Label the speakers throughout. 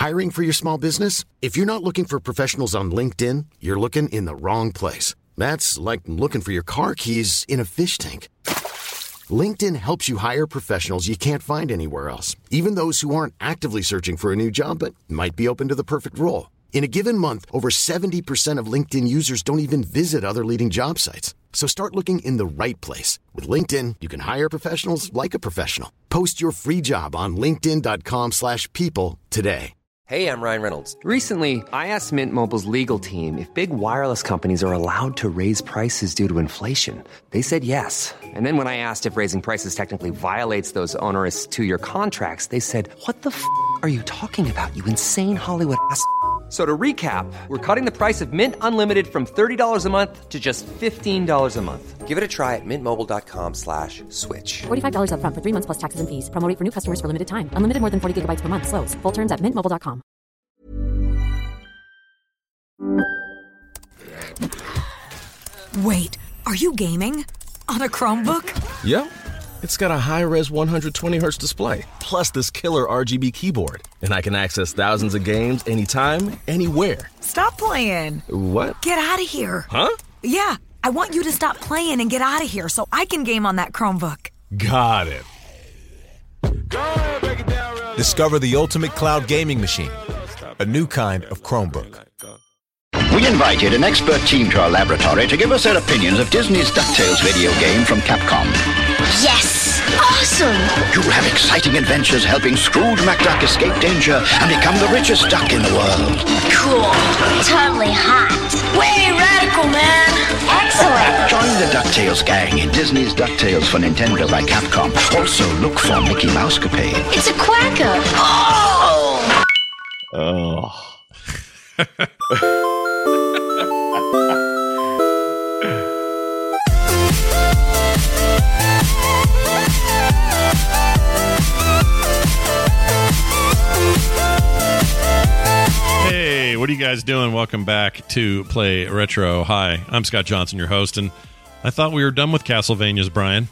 Speaker 1: Hiring for your small business? If you're not looking for professionals on LinkedIn, you're looking in the wrong place. That's like looking for your car keys in a fish tank. LinkedIn helps you hire professionals you can't find anywhere else, even those who aren't actively searching for a new job but might be open to the perfect role. In a given month, over 70% of LinkedIn users don't even visit other leading job sites. So start looking in the right place. With LinkedIn, you can hire professionals like a professional. Post your free job on linkedin.com/people today.
Speaker 2: Hey, I'm Ryan Reynolds. Recently, I asked Mint Mobile's legal team if big wireless companies are allowed to raise prices due to inflation. They said yes. And then when I asked if raising prices technically violates those onerous 2-year contracts, they said, "What the f*** are you talking about, you insane Hollywood ass?" So to recap, we're cutting the price of Mint Unlimited from $30 a month to just $15 a month. Give it a try at mintmobile.com/switch.
Speaker 3: $45 up front for 3 months plus taxes and fees. Promo rate for new customers for limited time. Unlimited more than 40 gigabytes per month. Slows full terms at mintmobile.com.
Speaker 4: Wait, are you gaming? On a Chromebook?
Speaker 5: Yep. It's got a high-res 120Hz display, plus this killer RGB keyboard. And I can access thousands of games anytime, anywhere.
Speaker 4: Stop playing.
Speaker 5: What?
Speaker 4: Get out of here.
Speaker 5: Huh?
Speaker 4: Yeah, I want you to stop playing and get out of here so I can game on that Chromebook.
Speaker 5: Got it.
Speaker 6: Discover the ultimate cloud gaming machine. A new kind of Chromebook.
Speaker 7: We invited an expert team to our laboratory to give us their opinions of Disney's DuckTales video game from Capcom.
Speaker 8: Yes! Awesome!
Speaker 7: You'll have exciting adventures helping Scrooge McDuck escape danger and become the richest duck in the world.
Speaker 8: Cool. Totally hot. Way radical, man! Excellent!
Speaker 7: Join the DuckTales gang in Disney's DuckTales for Nintendo by Capcom. Also, look for Mickey Mousecapade.
Speaker 8: It's a quacker! Oh!
Speaker 9: Oh. Hey, what are you guys doing? Welcome back to Play Retro. Hi, I'm Scott Johnson, your host, and I thought we were done with Castlevanias, Brian.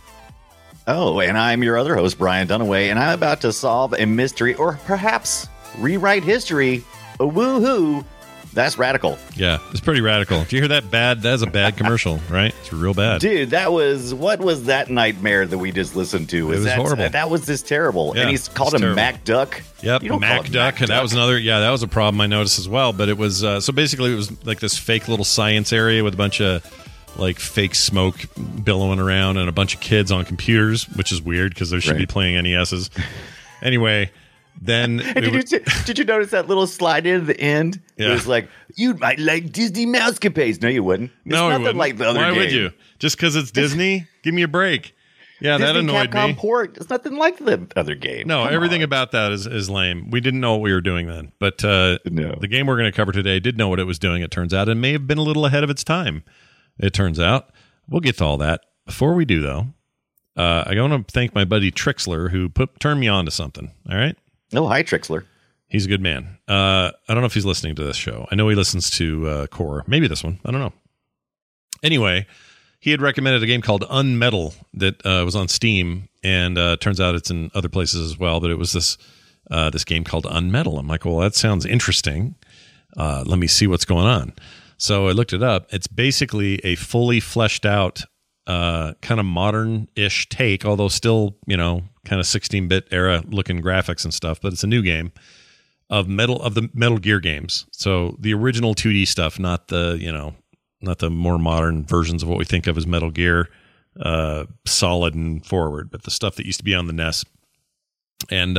Speaker 9: Oh, and I'm your other host, Brian Dunaway, and I'm about to solve a mystery, or perhaps rewrite history. A woohoo! That's radical.
Speaker 10: Yeah, it's pretty radical. If you hear that bad, that's a bad commercial, right? It's real bad.
Speaker 9: Dude, what was that nightmare that we just listened to?
Speaker 10: It was horrible.
Speaker 9: That was just terrible.
Speaker 10: Yeah,
Speaker 9: and he's called him
Speaker 10: terrible.
Speaker 9: Mac Duck.
Speaker 10: Yep, Mac Duck. And that was another, that was a problem I noticed as well. But it was, so basically it was like this fake little science area with a bunch of like fake smoke billowing around and a bunch of kids on computers, which is weird because they should be playing NESs. Anyway... Then
Speaker 9: did you notice that little slide in at the end?
Speaker 10: Yeah.
Speaker 9: It was like, you might like Disney Mousecapades. No, you wouldn't. It's nothing like the other
Speaker 10: Why
Speaker 9: game.
Speaker 10: would you? Just because it's Disney? Give me a break. Yeah,
Speaker 9: Disney
Speaker 10: that annoyed
Speaker 9: Capcom
Speaker 10: me.
Speaker 9: Port. It's nothing like the other game.
Speaker 10: No,
Speaker 9: Come
Speaker 10: everything
Speaker 9: on.
Speaker 10: about that is lame. We didn't know what we were doing then. But the game we're going to cover today did know what it was doing, it turns out, and may have been a little ahead of its time, it turns out. We'll get to all that. Before we do, though, I want to thank my buddy Trixler, who turned me on to something. All right?
Speaker 9: Oh, hi, Trixler.
Speaker 10: He's a good man. I don't know if he's listening to this show. I know he listens to Core. Maybe this one. I don't know. Anyway, he had recommended a game called Unmetal that was on Steam, and turns out it's in other places as well. But it was this game called Unmetal. I'm like, well, that sounds interesting. Let me see what's going on. So I looked it up. It's basically a fully fleshed out kind of modern-ish take, although still, kind of 16-bit era looking graphics and stuff. But it's a new game of the Metal Gear games. So the original 2D stuff, not the more modern versions of what we think of as Metal Gear, solid and forward, but the stuff that used to be on the NES. And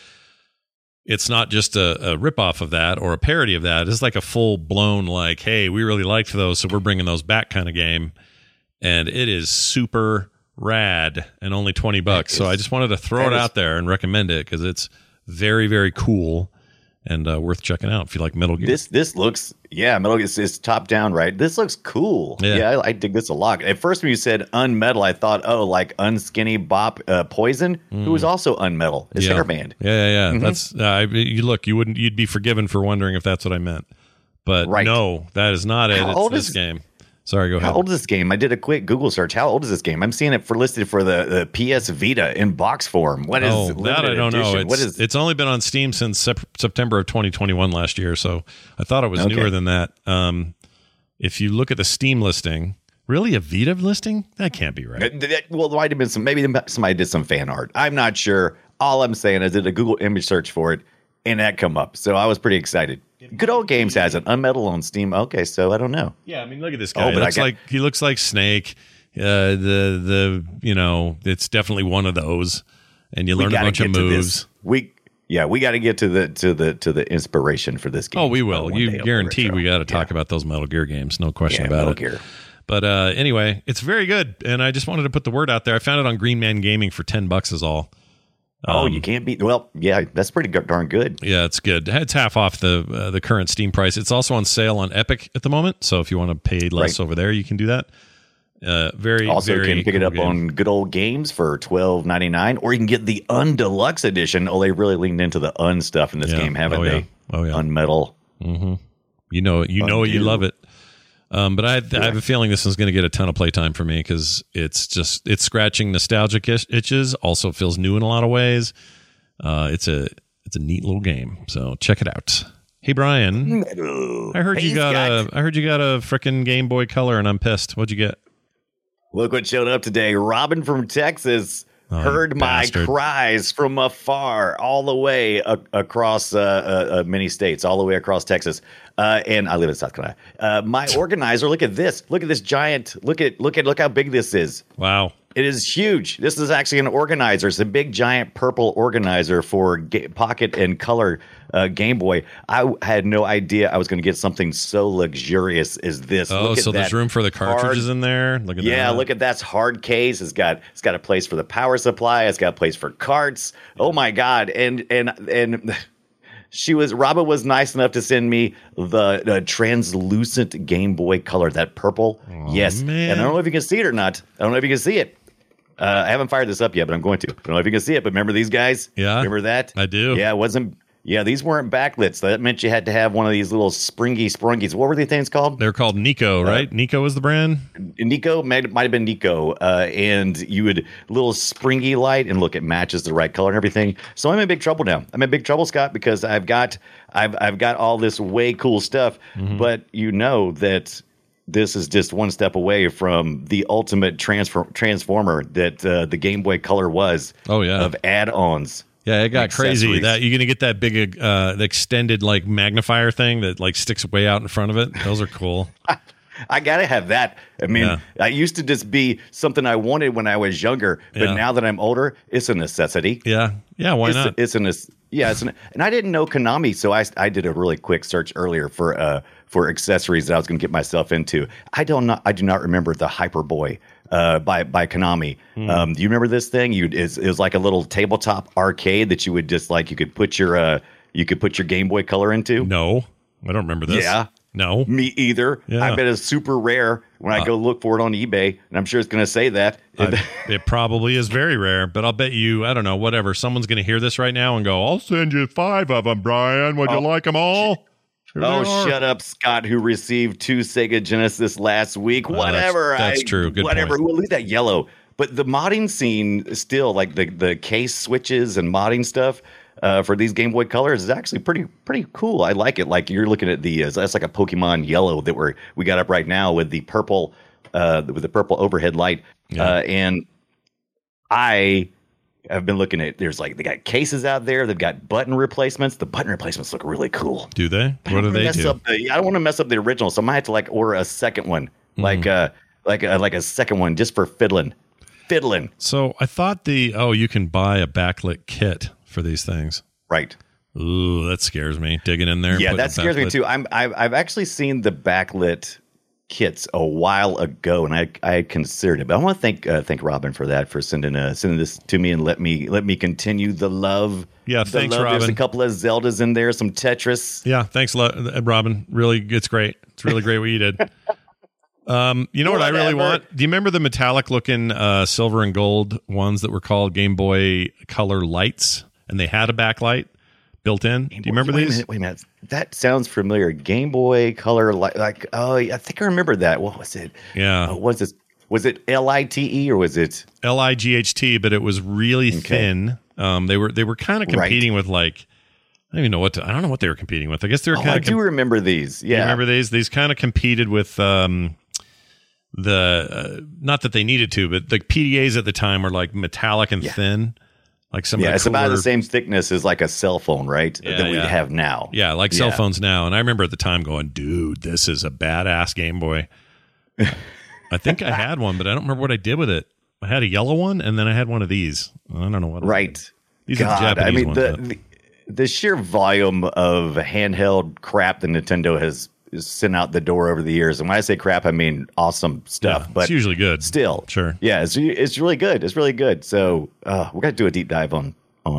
Speaker 10: it's not just a ripoff of that or a parody of that. It's like a full-blown, like, hey, we really liked those, so we're bringing those back kind of game. And it is super rad and only $20. So I just wanted to throw it out there and recommend it because it's very, very cool and worth checking out if you like Metal Gear.
Speaker 9: This looks, Metal Gear is top down, right? This looks cool. Yeah, I dig this a lot. At first, when you said Unmetal, I thought, like Unskinny Bop Poison, who was also Unmetal, his hair band.
Speaker 10: Yeah. Mm-hmm. That's you'd be forgiven for wondering if that's what I meant. But no, that is not it. It's this game. Sorry, go ahead.
Speaker 11: How old is this game? I did a quick Google search. How old is this game? I'm seeing it listed for the PS Vita in box form. What is
Speaker 10: that? I don't know. It's only been on Steam since September of 2021 last year, so I thought it was newer than that. If you look at the Steam listing, really a Vita listing? That can't be right.
Speaker 11: Well, there might have been maybe somebody did some fan art. I'm not sure. All I'm saying is I did a Google image search for it, and that come up. So I was pretty excited. Good Old Games has it. Unmetal on Steam. Okay, so I don't know.
Speaker 10: Yeah, I mean, look at this guy. He looks like Snake. It's definitely one of those. And you learn a bunch of moves.
Speaker 11: We got to get to the inspiration for this game.
Speaker 10: Oh, we will. You guaranteed we got to talk about those Metal Gear games. No question about it. Gear. But anyway, it's very good, and I just wanted to put the word out there. I found it on Green Man Gaming for $10 is all.
Speaker 11: You can't beat. Well, yeah, that's pretty darn good.
Speaker 10: Yeah, it's good. It's half off the current Steam price. It's also on sale on Epic at the moment. So if you want to pay less over there, you can do that. Very
Speaker 11: can pick it up on Good Old Games for $12.99, or you can get the Undeluxe edition. Oh, they really leaned into the stuff in this game, haven't they?
Speaker 10: Oh yeah,
Speaker 11: Unmetal.
Speaker 10: Mm-hmm. You know it. You love it. But I have a feeling this is going to get a ton of playtime for me because it's scratching nostalgic itches. Also feels new in a lot of ways. It's a neat little game. So check it out. Hey Brian, I heard you got a frickin' Game Boy Color, and I'm pissed. What'd you get?
Speaker 11: Look what showed up today. Robin from Texas heard my cries from afar, all the way across many states, all the way across Texas. And I live in South Carolina. My organizer, look at this. Look at this giant. Look how big this is.
Speaker 10: Wow.
Speaker 11: It is huge. This is actually an organizer. It's a big, giant purple organizer for Pocket and Color Game Boy. I had no idea I was going to get something so luxurious as this.
Speaker 10: Oh, so there's room for the cartridges in there? Look at that.
Speaker 11: Look at that hard case. It's got a place for the power supply. It's got a place for carts. Oh, my God. And Robin was nice enough to send me the translucent Game Boy Color, that purple.
Speaker 10: Oh,
Speaker 11: yes.
Speaker 10: Man.
Speaker 11: And I don't know if you can see it or not. I don't know if you can see it. I haven't fired this up yet, but I'm going to. I don't know if you can see it, but remember these guys?
Speaker 10: Yeah.
Speaker 11: Remember that?
Speaker 10: I do.
Speaker 11: Yeah, these weren't backlits. That meant you had to have one of these little sprungies. What were these things called?
Speaker 10: They're called Nico, right? Nico was the brand?
Speaker 11: Nico might have been Nico. And you would little springy light, and look, it matches the right color and everything. So I'm in big trouble now. I'm in big trouble, Scott, because I've got all this way cool stuff, but you know that this is just one step away from the ultimate transformer that the Game Boy Color was.
Speaker 10: Oh yeah,
Speaker 11: of add-ons.
Speaker 10: Yeah, it got crazy. That you're gonna get that big, the extended like magnifier thing that like sticks way out in front of it. Those are cool.
Speaker 11: I gotta have that. I mean, I used to just be something I wanted when I was younger, but now that I'm older, it's a necessity.
Speaker 10: Yeah. Why not?
Speaker 11: And I didn't know Konami, so I did a really quick search earlier for accessories that I was going to get myself into. I do not remember the Hyperboy by Konami. Do you remember this thing? It was like a little tabletop arcade that you would just like you could put your Game Boy Color into.
Speaker 10: No, I don't remember this.
Speaker 11: Yeah.
Speaker 10: No.
Speaker 11: Me either. Yeah. I bet it's super rare when I go look for it on eBay, and I'm sure it's going to say that.
Speaker 10: It probably is very rare, but I'll bet you, I don't know, whatever. Someone's going to hear this right now and go, I'll send you 5 of them, Brian. Would you like them all?
Speaker 11: Shut up, Scott, who received 2 Sega Genesis last week. Whatever.
Speaker 10: That's true. Good
Speaker 11: whatever.
Speaker 10: point.
Speaker 11: We'll leave that yellow. But the modding scene still, like the case switches and modding stuff, for these Game Boy Colors is actually pretty cool. I like it. Like you're looking at that's like a Pokemon Yellow that we got up right now with the purple overhead light. Yeah. And I have been looking at. They got cases out there. They've got button replacements. The button replacements look really cool.
Speaker 10: Do they? What do they do?
Speaker 11: I don't want to mess up the original, so I might have to like order a second one, like a second one just for fiddling.
Speaker 10: So I thought you can buy a backlit kit for these things.
Speaker 11: Right.
Speaker 10: Ooh, that scares me. Digging in there.
Speaker 11: Yeah, that scares me too. I've actually seen the backlit kits a while ago, and I considered it. But I want to thank Robin for that, for sending this to me and let me continue the love.
Speaker 10: Yeah, thanks, Robin.
Speaker 11: There's a couple of Zeldas in there, some Tetris.
Speaker 10: Yeah, thanks, Robin. Really, it's great. It's really great what you did. You know what I really want? Do you remember the metallic looking silver and gold ones that were called Game Boy Color lights, and they had a backlight built in? Do you remember these?
Speaker 11: Wait a minute. that sounds familiar. Game Boy Color, I think I remember that. What was it?
Speaker 10: Yeah.
Speaker 11: Was it LITE or was it
Speaker 10: LIGHT? But it was really thin. They were kind of competing with like, I don't even know I don't know what they were competing with. I guess they were kind of.
Speaker 11: I do remember these. Yeah,
Speaker 10: you remember these? These kind of competed with not that they needed to, but the PDAs at the time were like metallic and thin. Like some
Speaker 11: it's about the same thickness as like a cell phone, right? That we have now.
Speaker 10: Yeah, like cell phones now. And I remember at the time going, dude, this is a badass Game Boy. I think I had one, but I don't remember what I did with it. I had a yellow one, and then I had one of these. I don't know what.
Speaker 11: Right.
Speaker 10: These are the Japanese ones.
Speaker 11: The sheer volume of handheld crap that Nintendo has sent out the door over the years, and when I say crap, I mean awesome stuff. But
Speaker 10: it's usually good.
Speaker 11: Still,
Speaker 10: sure.
Speaker 11: Yeah, it's really good. It's really good. So we're gonna do a deep dive on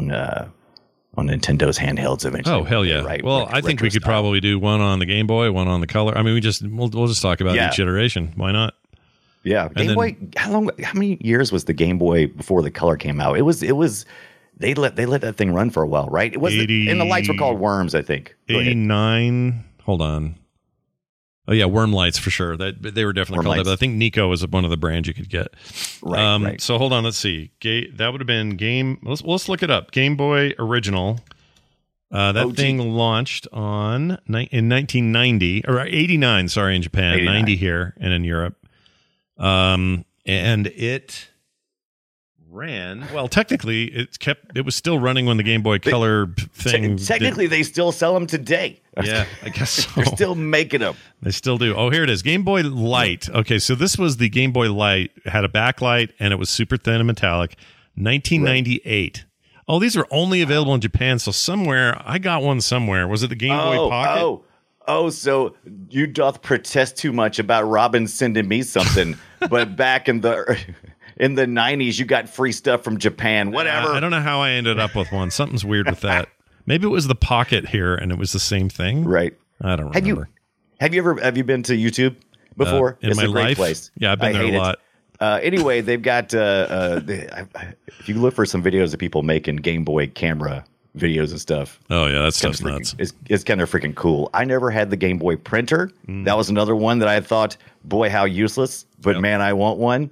Speaker 11: Nintendo's handhelds eventually.
Speaker 10: Oh hell yeah!
Speaker 11: Right.
Speaker 10: Well, I think we could probably do one on the Game Boy, one on the Color. I mean, we'll just talk about each iteration. Why not?
Speaker 11: Yeah, Game Boy. How many years was the Game Boy before the Color came out? It was. They let that thing run for a while, right? It was, and the lights were called Worms, I think.
Speaker 10: 89. Hold on. Oh yeah, Worm lights for sure. They were definitely called that. But I think Nico was one of the brands you could get.
Speaker 11: Right.
Speaker 10: So hold on, let's see. That would have been Game. Let's look it up. Game Boy Original. That thing launched in 1990 or 89. Sorry, in Japan, 89. 90 here, and in Europe. And it ran well. Technically, it was still running when the Game Boy Color thing.
Speaker 11: Technically, they still sell them today.
Speaker 10: Yeah, I guess so.
Speaker 11: They're still making them.
Speaker 10: They still do. Oh, here it is. Game Boy Light. Okay, so this was the Game Boy Light. It had a backlight and it was super thin and metallic. 1998. Right. Oh, these are only available in Japan. So somewhere I got one somewhere. Was it the Game Boy Pocket?
Speaker 11: Oh, so you doth protest too much about Robin sending me something, but back in the 90s, you got free stuff from Japan. Whatever.
Speaker 10: I don't know how I ended up with one. Something's weird with that. Maybe it was the Pocket here, and it was the same thing.
Speaker 11: Right.
Speaker 10: I don't remember.
Speaker 11: Have you been to YouTube before?
Speaker 10: It's
Speaker 11: a great
Speaker 10: life?
Speaker 11: place.
Speaker 10: Yeah, I've been there a lot.
Speaker 11: Anyway, they've got if you look for some videos of people making Game Boy camera videos and stuff.
Speaker 10: Oh yeah, that stuff's nuts.
Speaker 11: It's kind of freaking cool. I never had the Game Boy printer. That was another one that I thought, boy, how useless. But man, I want one.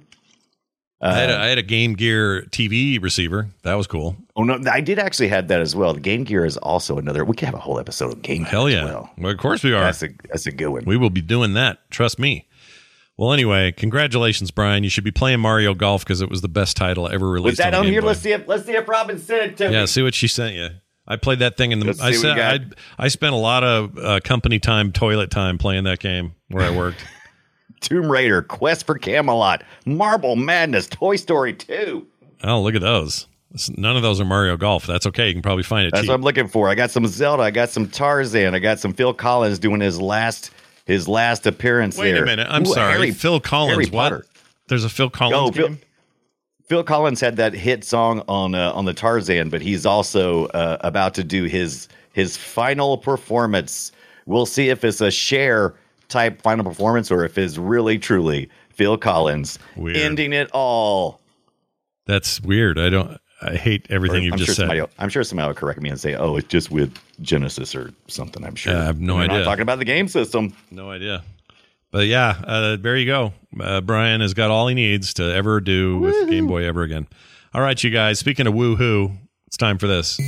Speaker 10: I had a Game Gear TV receiver. That was cool.
Speaker 11: Oh no, I did actually have that as well. The Game Gear is also another. We could have a whole episode of Game Gear.
Speaker 10: Hell yeah!
Speaker 11: As well,
Speaker 10: of course we are.
Speaker 11: That's a good one.
Speaker 10: We will be doing that. Trust me. Well, anyway, congratulations, Brian. You should be playing Mario Golf because it was the best title ever released.
Speaker 11: Was that on here?
Speaker 10: Boy.
Speaker 11: Let's see if Robin sent it to me.
Speaker 10: Yeah, see what she sent you. I played that thing in the. I spent a lot of company time, toilet time playing that game where I worked.
Speaker 11: Tomb Raider, Quest for Camelot, Marble Madness, Toy Story 2.
Speaker 10: Oh, look at those. None of those are Mario Golf. That's okay. You can probably find it
Speaker 11: That's
Speaker 10: cheap.
Speaker 11: what I'm looking for. I got some Zelda. I got some Tarzan. I got some Phil Collins doing his last appearance there.
Speaker 10: Wait a minute. I'm sorry. Phil Collins.
Speaker 11: Harry
Speaker 10: what?
Speaker 11: Potter.
Speaker 10: There's a Phil Collins game?
Speaker 11: Phil Collins had that hit song on the Tarzan, but he's also about to do his final performance. We'll see if it's a Cher type final performance or if it's really truly Phil Collins ending it all.
Speaker 10: That's weird. I hate everything you've just said.
Speaker 11: I'm sure somebody will correct me and say, "Oh, it's just with Genesis or something." I'm sure.
Speaker 10: I have no idea.
Speaker 11: We're not talking about the game system.
Speaker 10: No idea. But yeah, there you go. Brian has got all he needs to ever do with Game Boy ever again. All right, you guys. Speaking of woohoo, it's time for this.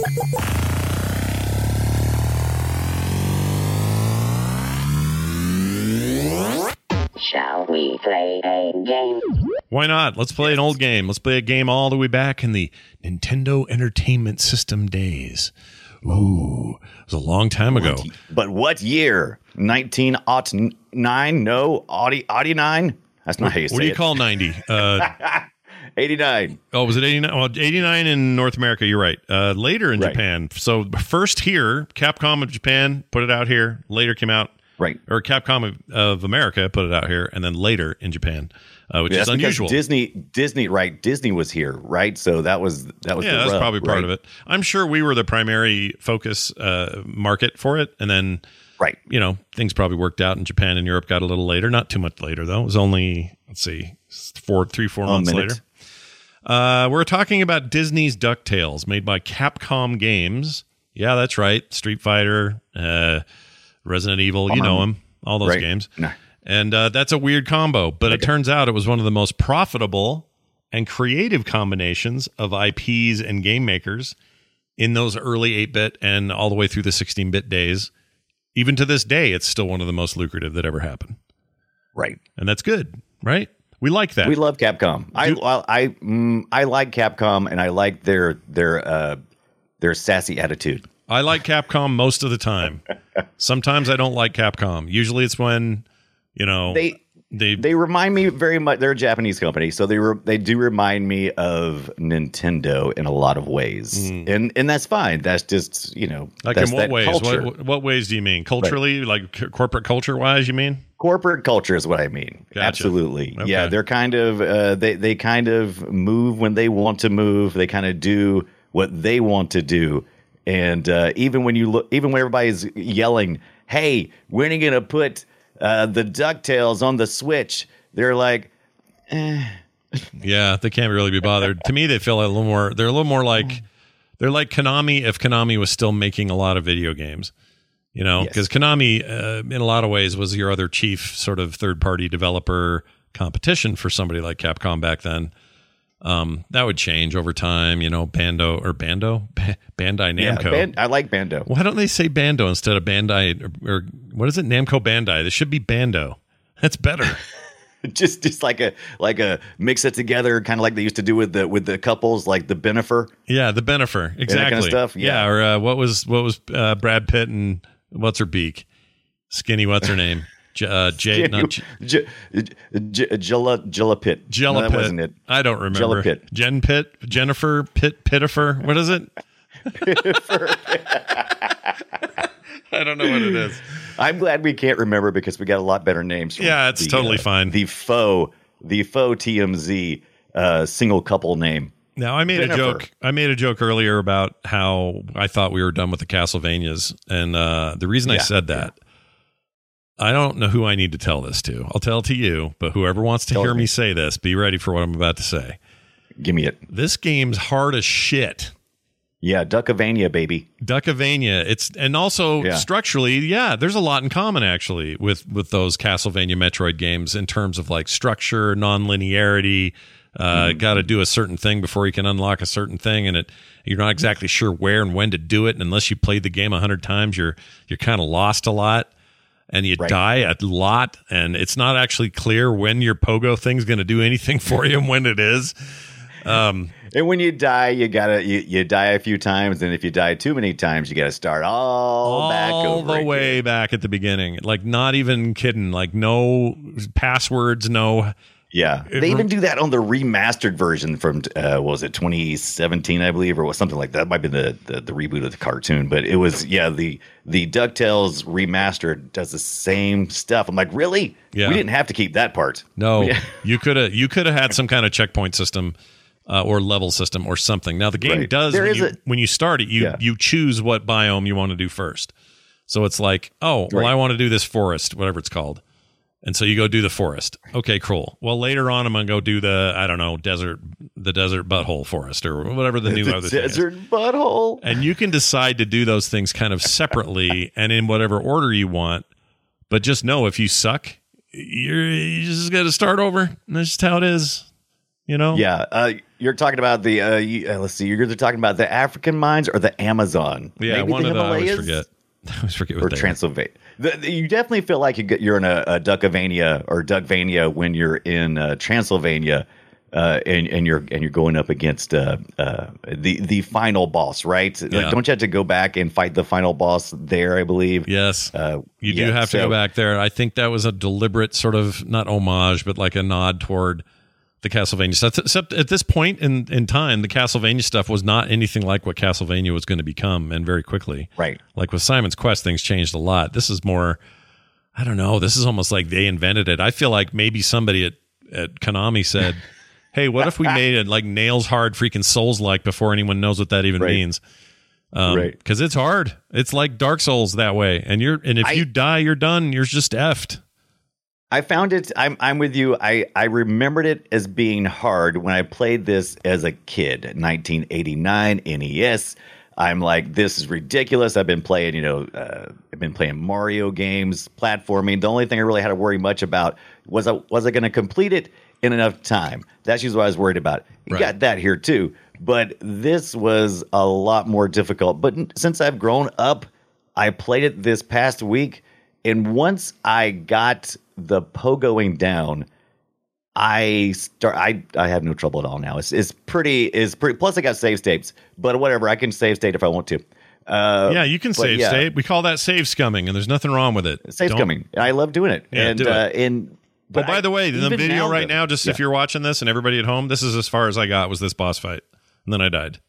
Speaker 8: Shall we play a game?
Speaker 10: Why not? Let's play an old game. Let's play a game all the way back in the Nintendo Entertainment System days. Ooh, it was a long time ago.
Speaker 11: But what year? 1909? No, 89? That's not how you say it.
Speaker 10: What do you call 90?
Speaker 11: 89.
Speaker 10: Oh, was it 89? Well, 89 in North America, you're right. Later in Japan. So first here, Capcom of Japan put it out here. Later came out.
Speaker 11: Right.
Speaker 10: Or Capcom of America put it out here, and then later in Japan, which is unusual.
Speaker 11: Disney, right? Disney was here, right? So that was
Speaker 10: that's probably part of it. I'm sure we were the primary focus market for it, and then things probably worked out in Japan and Europe got a little later, not too much later though. It was only 4 months later. We're talking about Disney's DuckTales, made by Capcom Games Yeah, that's right. Street Fighter, Resident Evil, you know them, all those games.
Speaker 11: No.
Speaker 10: And that's a weird combo, but it turns out it was one of the most profitable and creative combinations of IPs and game makers in those early 8-bit and all the way through the 16-bit days. Even to this day, it's still one of the most lucrative that ever happened.
Speaker 11: Right.
Speaker 10: And that's good, right? We like that.
Speaker 11: We love Capcom. I like Capcom, and I like their sassy attitude.
Speaker 10: I like Capcom most of the time. Sometimes I don't like Capcom. Usually it's when, they remind me very much. They're a Japanese company, so they do remind me of Nintendo in a lot of ways, and that's fine. That's just like
Speaker 11: that's
Speaker 10: in what ways?
Speaker 11: Culture.
Speaker 10: What ways do you mean? Culturally, like corporate culture wise? You mean
Speaker 11: corporate culture is what I mean.
Speaker 10: Gotcha.
Speaker 11: Absolutely,
Speaker 10: okay.
Speaker 11: Yeah. They're kind of they kind of move when they want to move. They kind of do what they want to do, and even when everybody's yelling, "Hey, when are you gonna put the DuckTales on the Switch?" They're like,
Speaker 10: Yeah, they can't really be bothered. To me, they feel a little more. They're a little more like they're like Konami if Konami was still making a lot of video games. Because Konami, in a lot of ways, was your other chief sort of third-party developer competition for somebody like Capcom back then. That would change over time. Bandai Namco.
Speaker 11: Yeah, I like Bando.
Speaker 10: Why don't they say Bando instead of Bandai or what is it? Namco Bandai. This should be Bando. That's better.
Speaker 11: just like a mix it together, kind of like they used to do with the couples, like the Benifer.
Speaker 10: Yeah, the Benifer, exactly.
Speaker 11: That kind of stuff.
Speaker 10: Yeah, or what was Brad Pitt and what's her beak? Skinny, what's her name? Jilla Pitt.
Speaker 11: No, that wasn't it.
Speaker 10: I don't remember.
Speaker 11: Jilla Pitt.
Speaker 10: Jen Pitt, Jennifer Pitt, Pittifer. What is it? I don't know what it is.
Speaker 11: I'm glad we can't remember because we got a lot better names.
Speaker 10: Yeah, it's totally fine.
Speaker 11: The faux TMZ single couple name.
Speaker 10: Now, I made a joke earlier about how I thought we were done with the Castlevanias, and the reason I said that, I don't know who I need to tell this to. I'll tell it to you, but whoever wants to hear me say this, be ready for what I'm about to say.
Speaker 11: Give me it.
Speaker 10: This game's hard as shit.
Speaker 11: Yeah, Duckavania, baby.
Speaker 10: Duckavania. And also structurally, there's a lot in common actually with those Castlevania Metroid games in terms of like structure, non-linearity. Got to do a certain thing before you can unlock a certain thing, and you're not exactly sure where and when to do it. And unless you played the game 100 times, you're kind of lost a lot, and you die a lot, and it's not actually clear when your pogo thing's going to do anything for you and when it is.
Speaker 11: And when you die, you die a few times, and if you die too many times, you got to start all back over
Speaker 10: the way back at the beginning. Like, not even kidding. Like, no passwords, no.
Speaker 11: Yeah, they even do that on the remastered version from what was it, 2017, I believe, or was something like that. Might be the reboot of the cartoon, but it was the DuckTales remastered does the same stuff. I'm like, really?
Speaker 10: Yeah.
Speaker 11: We didn't have to keep that part.
Speaker 10: No, you could have had some kind of checkpoint system. Or level system or something. Now the game does when you start it, you choose what biome you want to do first. So it's like, I want to do this forest, whatever it's called, and so you go do the forest. Okay, cool. Well, later on, I'm gonna go do the desert butthole forest or whatever the new other thing is.
Speaker 11: Desert butthole.
Speaker 10: And you can decide to do those things kind of separately and in whatever order you want. But just know if you suck, you just got to start over. And that's just how it is.
Speaker 11: Yeah. You're talking about the let's see. You're either talking about the African mines or the Amazon.
Speaker 10: Yeah,
Speaker 11: maybe
Speaker 10: one
Speaker 11: the
Speaker 10: of them. I
Speaker 11: Himalayas?
Speaker 10: always forget what
Speaker 11: or
Speaker 10: they
Speaker 11: Transylvania. You definitely feel like you're in a Duckavania or Duckvania when you're in Transylvania, and you're going up against the final boss, right?
Speaker 10: Yeah.
Speaker 11: Like, don't you have to go back and fight the final boss there? I believe.
Speaker 10: Yes, you do have to go back there. I think that was a deliberate sort of not homage, but like a nod toward the Castlevania stuff. Except at this point in time, the Castlevania stuff was not anything like what Castlevania was going to become, and very quickly.
Speaker 11: Right.
Speaker 10: Like with Simon's Quest, things changed a lot. This is more, I don't know, this is almost like they invented it. I feel like maybe somebody at Konami said, hey, what if we made it like nails hard freaking Souls-like before anyone knows what that even means? Because it's hard. It's like Dark Souls that way. And if you die, you're done. You're just effed.
Speaker 11: I found it. I'm with you. I remembered it as being hard when I played this as a kid. 1989 NES. I'm like, this is ridiculous. I've been playing, I've been playing Mario games, platforming. The only thing I really had to worry much about was I going to complete it in enough time. That's usually what I was worried about. You got that here too, but this was a lot more difficult. But since I've grown up, I played it this past week, and once I got the pogoing down, I have no trouble at all now. It's pretty. Plus, I got save states, but whatever. I can save state if I want to.
Speaker 10: Yeah, you can save state. We call that save scumming, and there's nothing wrong with it.
Speaker 11: Save scumming. I love doing it.
Speaker 10: Yeah, do it.
Speaker 11: But
Speaker 10: by the way, the video right now, just if you're watching this and everybody at home, this is as far as I got was this boss fight, and then I died.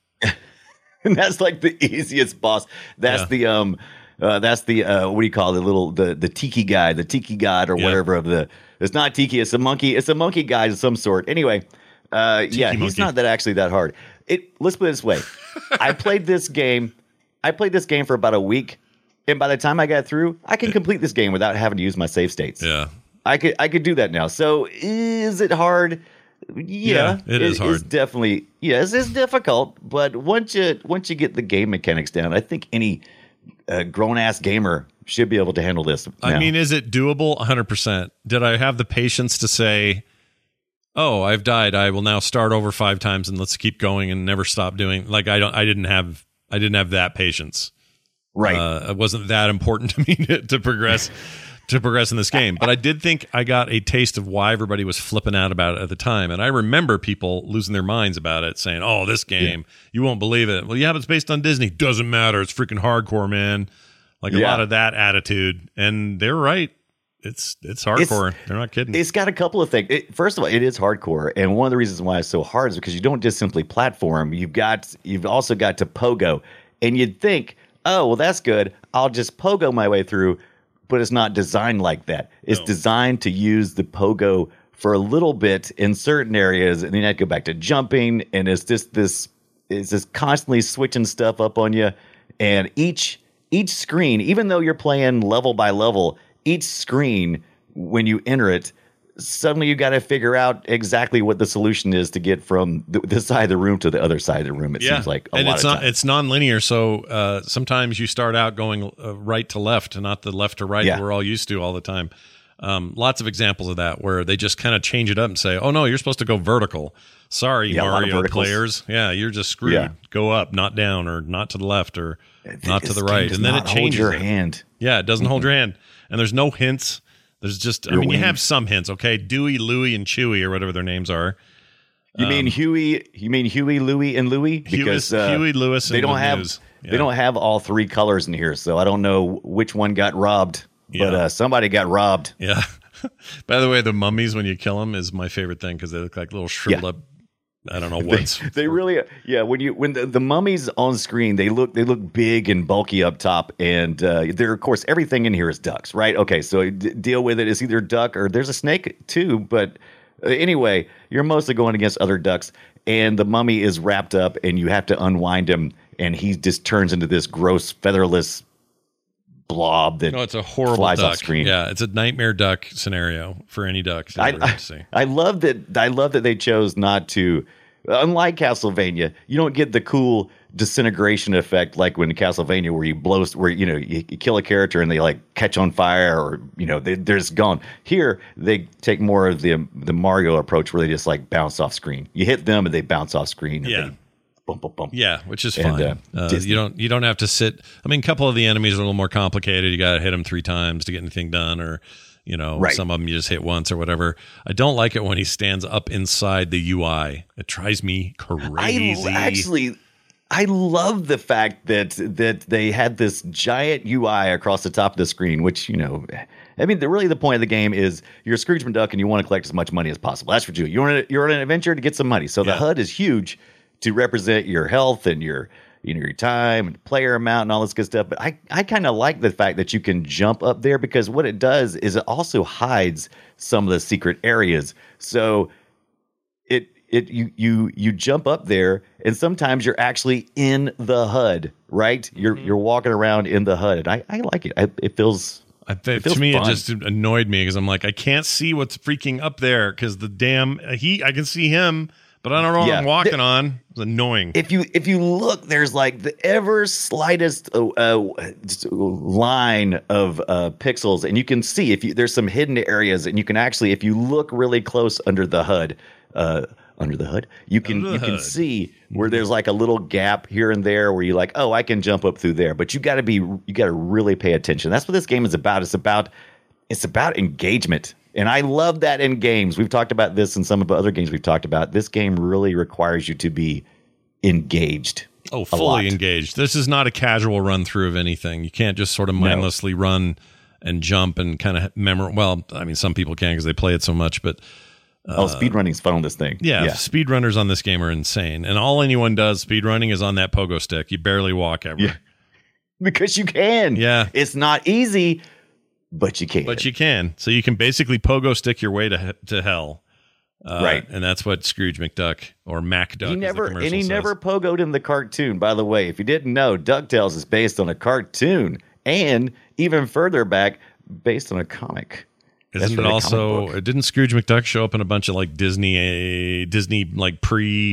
Speaker 11: And that's like the easiest boss. That's the what do you call it? The tiki guy, the tiki god or whatever of the. It's not tiki. It's a monkey. It's a monkey guy of some sort. Anyway, he's not that hard. Let's put it this way. I played this game for about a week, and by the time I got through, I can complete this game without having to use my save states.
Speaker 10: Yeah,
Speaker 11: I could do that now. So is it hard? Yeah,
Speaker 10: it is hard.
Speaker 11: It's definitely it's difficult. But once you get the game mechanics down, I think any grown ass gamer should be able to handle this.
Speaker 10: I mean, is it doable? 100%. Did I have the patience to say, "Oh, I've died. I will now start over 5 times and let's keep going and never stop doing"? Like I didn't have that patience.
Speaker 11: Right.
Speaker 10: It wasn't that important to me to progress in this game. But I did think I got a taste of why everybody was flipping out about it at the time. And I remember people losing their minds about it, saying, "Oh, this game, you won't believe it." Well, yeah, but it's based on Disney. Doesn't matter. It's freaking hardcore, man. Like a lot of that attitude. And they're right. It's hardcore. They're not kidding.
Speaker 11: It's got a couple of things. First of all, it is hardcore. And one of the reasons why it's so hard is because you don't just simply platform. You've also got to pogo. And you'd think, oh, well, that's good. I'll just pogo my way through. But it's not designed like that. It's designed to use the pogo for a little bit in certain areas, and then you have to go back to jumping, and it's just it's constantly switching stuff up on you. And each screen, even though you're playing level by level, each screen, when you enter it, suddenly you got to figure out exactly what the solution is to get from this side of the room to the other side of the room. It seems like a lot of time.
Speaker 10: It's non-linear, so sometimes you start out going right to left and not the left to right that we're all used to all the time. Lots of examples of that where they just kind of change it up and say, "Oh no, you're supposed to go vertical. Sorry, Mario players. Yeah, you're just screwed. Yeah. Go up, not down, or not to the left, or not to the right." And then it changes
Speaker 11: your hand.
Speaker 10: Yeah, it doesn't hold your hand, and there's no hints. There's just, you have some hints, okay? Dewey, Louie, and Chewy, or whatever their names are.
Speaker 11: You mean Huey, Louie, and Louie? Because
Speaker 10: Huey, Lewis, and
Speaker 11: they don't have all 3 colors in here, so I don't know which one got robbed, but somebody got robbed.
Speaker 10: Yeah. By the way, the mummies, when you kill them, is my favorite thing because they look like little shriveled up. I don't know what's.
Speaker 11: They really, when the mummies on screen, they look big and bulky up top, and they're, of course, everything in here is ducks, right? Okay, so deal with it. It's either duck or there's a snake too, but anyway, you're mostly going against other ducks, and the mummy is wrapped up, and you have to unwind him, and he just turns into this gross featherless blob that
Speaker 10: it's a horrible
Speaker 11: flies
Speaker 10: duck.
Speaker 11: Off screen.
Speaker 10: Yeah, it's a nightmare duck scenario for any duck.
Speaker 11: I love that they chose not to. Unlike Castlevania, you don't get the cool disintegration effect like when Castlevania, where you kill a character and they like catch on fire, or they're just gone. Here they take more of the Mario approach, where they just like bounce off screen. You hit them and they bounce off screen.
Speaker 10: Yeah.
Speaker 11: Bump, bump, bump.
Speaker 10: Yeah, which is fine. You don't have to sit. I mean, a couple of the enemies are a little more complicated. You got to hit them 3 times to get anything done, or some of them you just hit once or whatever. I don't like it when he stands up inside the UI. It drives me crazy.
Speaker 11: I love the fact that they had this giant UI across the top of the screen, which I mean, the point of the game is you're Scrooge McDuck and you want to collect as much money as possible. That's what you do. You're on an adventure to get some money. So the HUD is huge to represent your health and your time and player amount and all this good stuff. But I kind of like the fact that you can jump up there, because what it does is it also hides some of the secret areas. So you jump up there, and sometimes you're actually in the HUD, right? You're walking around in the HUD, and I like it. It feels.
Speaker 10: To me, fun. It just annoyed me because I'm like, I can't see what's freaking up there because the damn I can see him, But I don't know what I'm walking on. It's annoying.
Speaker 11: If you look, there's like the ever slightest line of pixels, and you can see there's some hidden areas, and you can actually, if you look really close under the HUD, you can see where there's like a little gap here and there where you're like, oh, I can jump up through there. But you got to really pay attention. That's what this game is about. It's about engagement. And I love that in games. We've talked about this in some of the other games we've talked about. This game really requires you to be engaged.
Speaker 10: Oh, fully engaged. This is not a casual run through of anything. You can't just sort of mindlessly run and jump and kind of well, I mean, some people can because they play it so much, but
Speaker 11: speedrunning's fun on this thing.
Speaker 10: Yeah, speedrunners on this game are insane. And all anyone does speedrunning is on that pogo stick. You barely walk ever. Yeah.
Speaker 11: Because you can.
Speaker 10: Yeah.
Speaker 11: It's not easy, but you can.
Speaker 10: But you can. So you can basically pogo stick your way to hell.
Speaker 11: Right.
Speaker 10: And that's what Scrooge McDuck or MacDuck
Speaker 11: he never pogoed in the cartoon. By the way, if you didn't know, DuckTales is based on a cartoon and even further back based on a comic.
Speaker 10: Isn't it also, didn't Scrooge McDuck show up in a bunch of like Disney like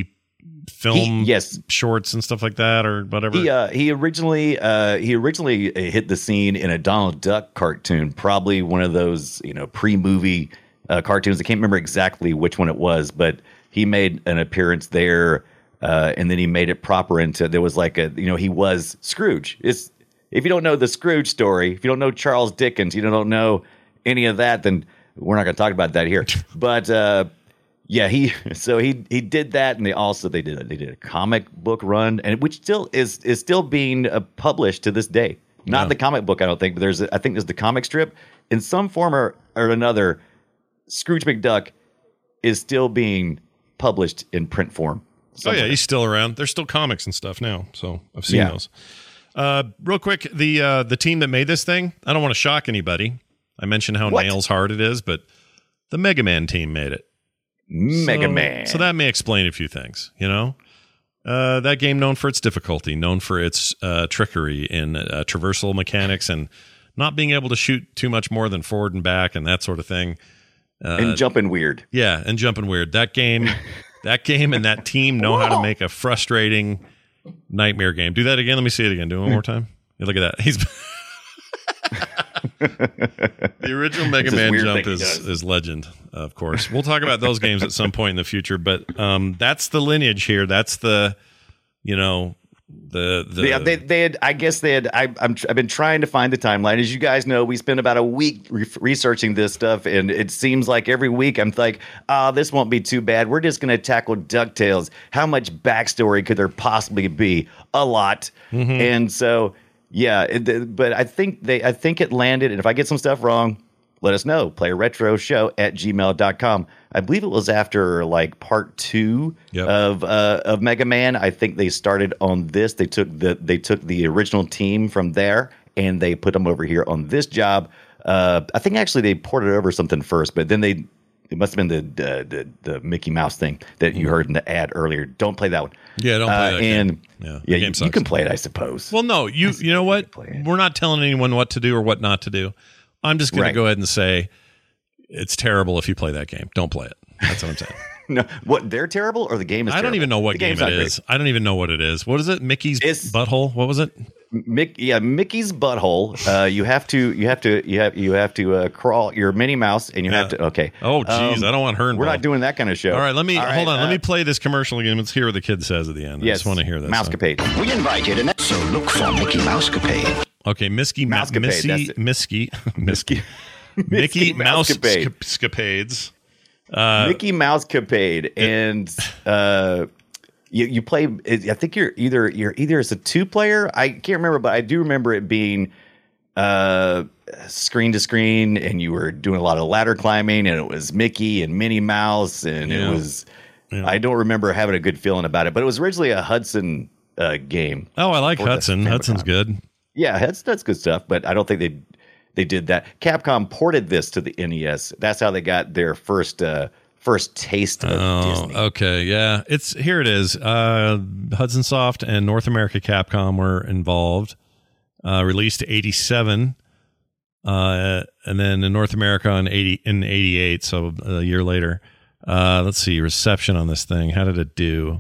Speaker 10: pre-film shorts and stuff like that or whatever?
Speaker 11: He originally hit the scene in a Donald Duck cartoon, probably one of those, pre-movie cartoons. I can't remember exactly which one it was, but he made an appearance there, and then he made it proper into, there was like he was Scrooge. If you don't know the Scrooge story, if you don't know Charles Dickens, you don't know any of that, then we're not going to talk about that here. But he did that, and they did a comic book run, and which still is still being published to this day. Not the comic book, I don't think, but I think there's the comic strip in some form or another. Scrooge McDuck is still being published in print form.
Speaker 10: Somewhere. Oh yeah, he's still around. There's still comics and stuff now, so I've seen those. Real quick, the team that made this thing, I don't want to shock anybody. I mentioned how nails hard it is, but the Mega Man team made it.
Speaker 11: Mega Man.
Speaker 10: So that may explain a few things, That game known for its difficulty, known for its trickery in traversal mechanics and not being able to shoot too much more than forward and back and that sort of thing.
Speaker 11: And jumping weird.
Speaker 10: Yeah, and jumping weird. That game and that team know how to make a frustrating nightmare game. Do that again. Let me see it again. Do it one more time. Yeah, look at that. He's... The original Mega Man jump is legend, of course. We'll talk about those games at some point in the future, but that's the lineage here. That's the, I've been trying to find the timeline. As you guys know, we spent about a week researching this stuff, and it seems like every week I'm like, this won't be too bad. We're just going to tackle DuckTales. How much backstory could there possibly be? A lot. Mm-hmm. And so... yeah, but I think it landed, and if I get some stuff wrong, let us know. PlayRetroShow@gmail.com. I believe it was after like part 2 of Mega Man. I think they started on this. They took the original team from there and they put them over here on this job. I think actually they ported over something first, but then it must have been the Mickey Mouse thing that you heard in the ad earlier. Don't play that one. Yeah, don't play that game.
Speaker 11: You can play it, I suppose.
Speaker 10: Well, no, you know what? We're not telling anyone what to do or what not to do. I'm just going to go ahead and say it's terrible if you play that game. Don't play it. That's what I'm saying.
Speaker 11: No, what, they're terrible or the game is terrible?
Speaker 10: I don't even know what game it is. I don't even know what it is. What is it? Mickey's butthole? What was it?
Speaker 11: Mickey's butthole. You have to crawl your Minnie Mouse, and you have to. Okay.
Speaker 10: Oh, geez, I don't want her involved.
Speaker 11: We're not doing that kind of show.
Speaker 10: All right, hold on. Let me play this commercial again. Let's hear what the kid says at the end. I just want to hear this.
Speaker 11: Mousecapade.
Speaker 7: We invite you to so look for Mickey Mousecapade.
Speaker 10: Okay, Mickey Mousecapades.
Speaker 11: Mickey Mousecapade, and you play. I think you're either as a 2-player. I can't remember, but I do remember it being screen to screen, and you were doing a lot of ladder climbing, and it was Mickey and Minnie Mouse, and it was. Yeah. I don't remember having a good feeling about it, but it was originally a Hudson game.
Speaker 10: Oh, I like Hudson. Hudson's good.
Speaker 11: Yeah, that's good stuff, but I don't think they did that. Capcom ported this to the NES. That's how they got their first taste of Disney.
Speaker 10: Okay, yeah. Here it is. Hudson Soft and North America Capcom were involved. Released 87, and then in North America in 88, so a year later. Let's see, reception on this thing. How did it do?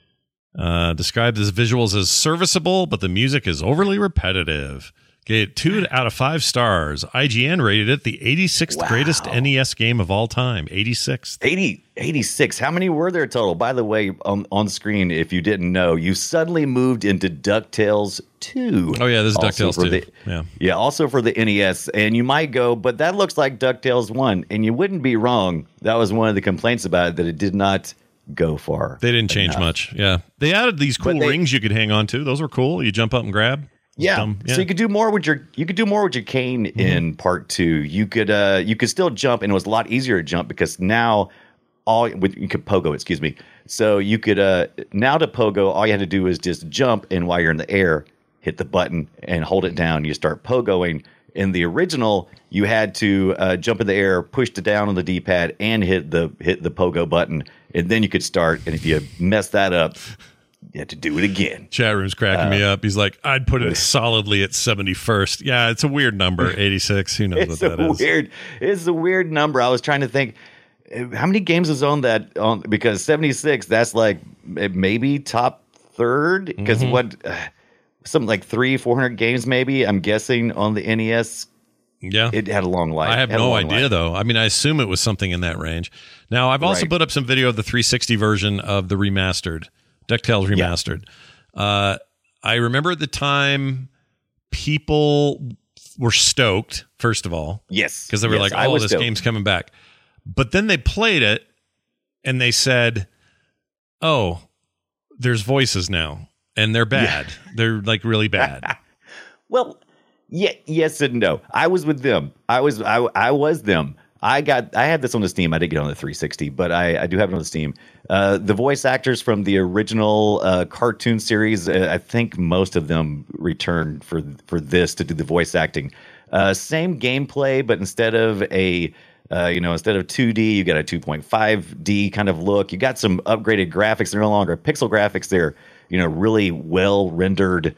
Speaker 10: Described as visuals as serviceable, but the music is overly repetitive. Gave it 2 out of 5 stars. IGN rated it the 86th greatest NES game of all time. 86th.
Speaker 11: 86. How many were there total? By the way, on screen, if you didn't know, you suddenly moved into DuckTales 2.
Speaker 10: Oh, yeah, this is DuckTales 2.
Speaker 11: Yeah, also for the NES. And you might go, but that looks like DuckTales 1. And you wouldn't be wrong. That was one of the complaints about it, that it did not go far.
Speaker 10: They didn't change much. Yeah. They added these cool rings you could hang on to. Those were cool. You jump up and grab.
Speaker 11: Yeah. So you could do more with your cane in part 2. You could still jump, and it was a lot easier to jump because now you could pogo, excuse me. So you could now to pogo, all you had to do is just jump, and while you're in the air, hit the button and hold it down. You start pogoing. In the original, you had to jump in the air, push it down on the D-pad, and hit the pogo button, and then you could start. And if you mess that up, you have to do it again.
Speaker 10: Chat room's cracking me up. He's like, I'd put it solidly at 71st. Yeah, it's a weird number, 86. Who knows what that is?
Speaker 11: It's a weird number. I was trying to think, how many games is on that? Because 76, that's like maybe top third. Because something like 300-400 games maybe, I'm guessing, on the NES.
Speaker 10: Yeah.
Speaker 11: It had a long life.
Speaker 10: I have no idea, though. I mean, I assume it was something in that range. Now, I've also put up some video of the 360 version of the remastered. DuckTales Remastered. Yeah. I remember at the time people were stoked, first of all.
Speaker 11: Yes.
Speaker 10: Because they were like, oh, this game's coming back. But then they played it and they said, oh, there's voices now and they're bad. Yeah. They're like really bad.
Speaker 11: Well, yeah, yes and no. I was with them. I was them. I had this on the Steam. I didn't get on the 360, but I do have it on the Steam. The voice actors from the original cartoon series, I think most of them returned for this to do the voice acting. Same gameplay, but instead of 2D, you got a 2.5D kind of look. You got some upgraded graphics. They're no longer pixel graphics. They're really well rendered.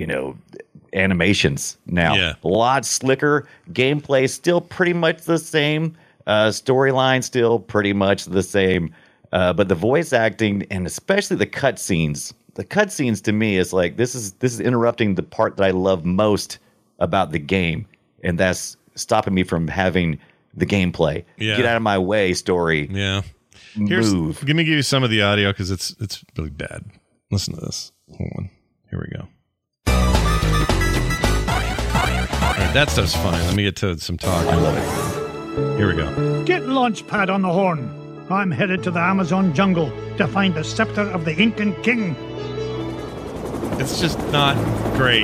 Speaker 11: Animations now. Yeah. A lot slicker. Gameplay still pretty much the same. Storyline still pretty much the same. But the voice acting and especially the cutscenes. The cutscenes to me is like this is interrupting the part that I love most about the game, and that's stopping me from having the gameplay. Yeah. Get out of my way, story.
Speaker 10: Yeah.
Speaker 11: Move.
Speaker 10: Let me give you some of the audio because it's really bad. Listen to this. Hold on. Here we go. All right, that stuff's fine. Let me get to some talk. Here we go.
Speaker 12: Get Launchpad on the horn. I'm headed to the Amazon jungle to find the scepter of the Incan king.
Speaker 10: It's just not great.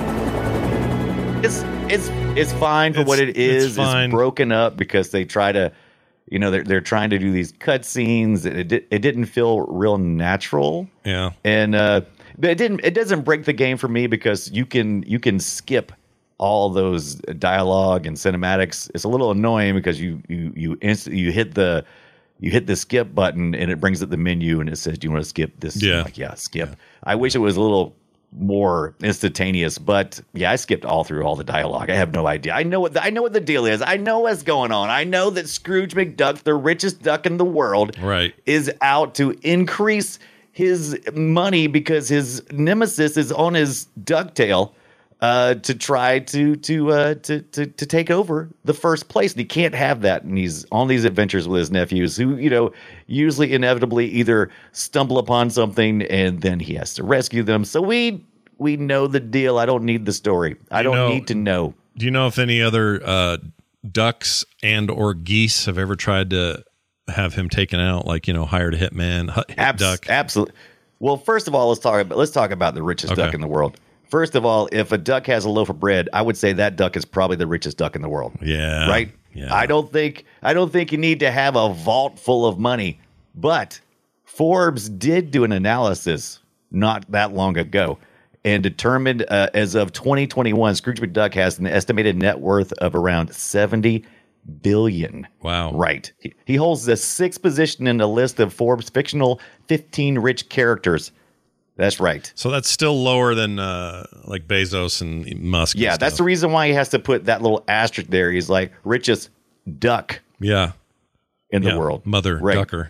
Speaker 11: It's fine for what it is. It's broken up because they try to, they're trying to do these cutscenes. It didn't feel real natural.
Speaker 10: Yeah,
Speaker 11: and but it doesn't break the game for me because you can skip all those dialogue and cinematics. It's a little annoying because you hit the skip button and it brings up the menu and it says, "Do you want to skip this?"
Speaker 10: Yeah,
Speaker 11: skip. Yeah. I wish it was a little more instantaneous, but yeah, I skipped all the dialogue. I have no idea. I know what the deal is. I know what's going on. I know that Scrooge McDuck, the richest duck in the world, is out to increase his money because his nemesis is on his ducktail. To try to take over the first place, and he can't have that. And he's on these adventures with his nephews, who usually inevitably either stumble upon something, and then he has to rescue them. So we know the deal. I don't need the story. I don't need to know.
Speaker 10: Do you know if any other ducks and or geese have ever tried to have him taken out? Like hired a hitman, duck.
Speaker 11: Absolutely. Well, first of all, let's talk about the richest duck in the world. First of all, if a duck has a loaf of bread, I would say that duck is probably the richest duck in the world.
Speaker 10: Yeah.
Speaker 11: Right?
Speaker 10: Yeah.
Speaker 11: I don't think you need to have a vault full of money. But Forbes did do an analysis not that long ago and determined as of 2021, Scrooge McDuck has an estimated net worth of around $70 billion.
Speaker 10: Wow.
Speaker 11: Right. He holds the 6th position in the list of Forbes' fictional 15 rich characters. That's right.
Speaker 10: So that's still lower than like Bezos and Musk.
Speaker 11: Yeah, that's the reason why he has to put that little asterisk there. He's like richest duck.
Speaker 10: Yeah.
Speaker 11: In the world.
Speaker 10: Mother Ducker.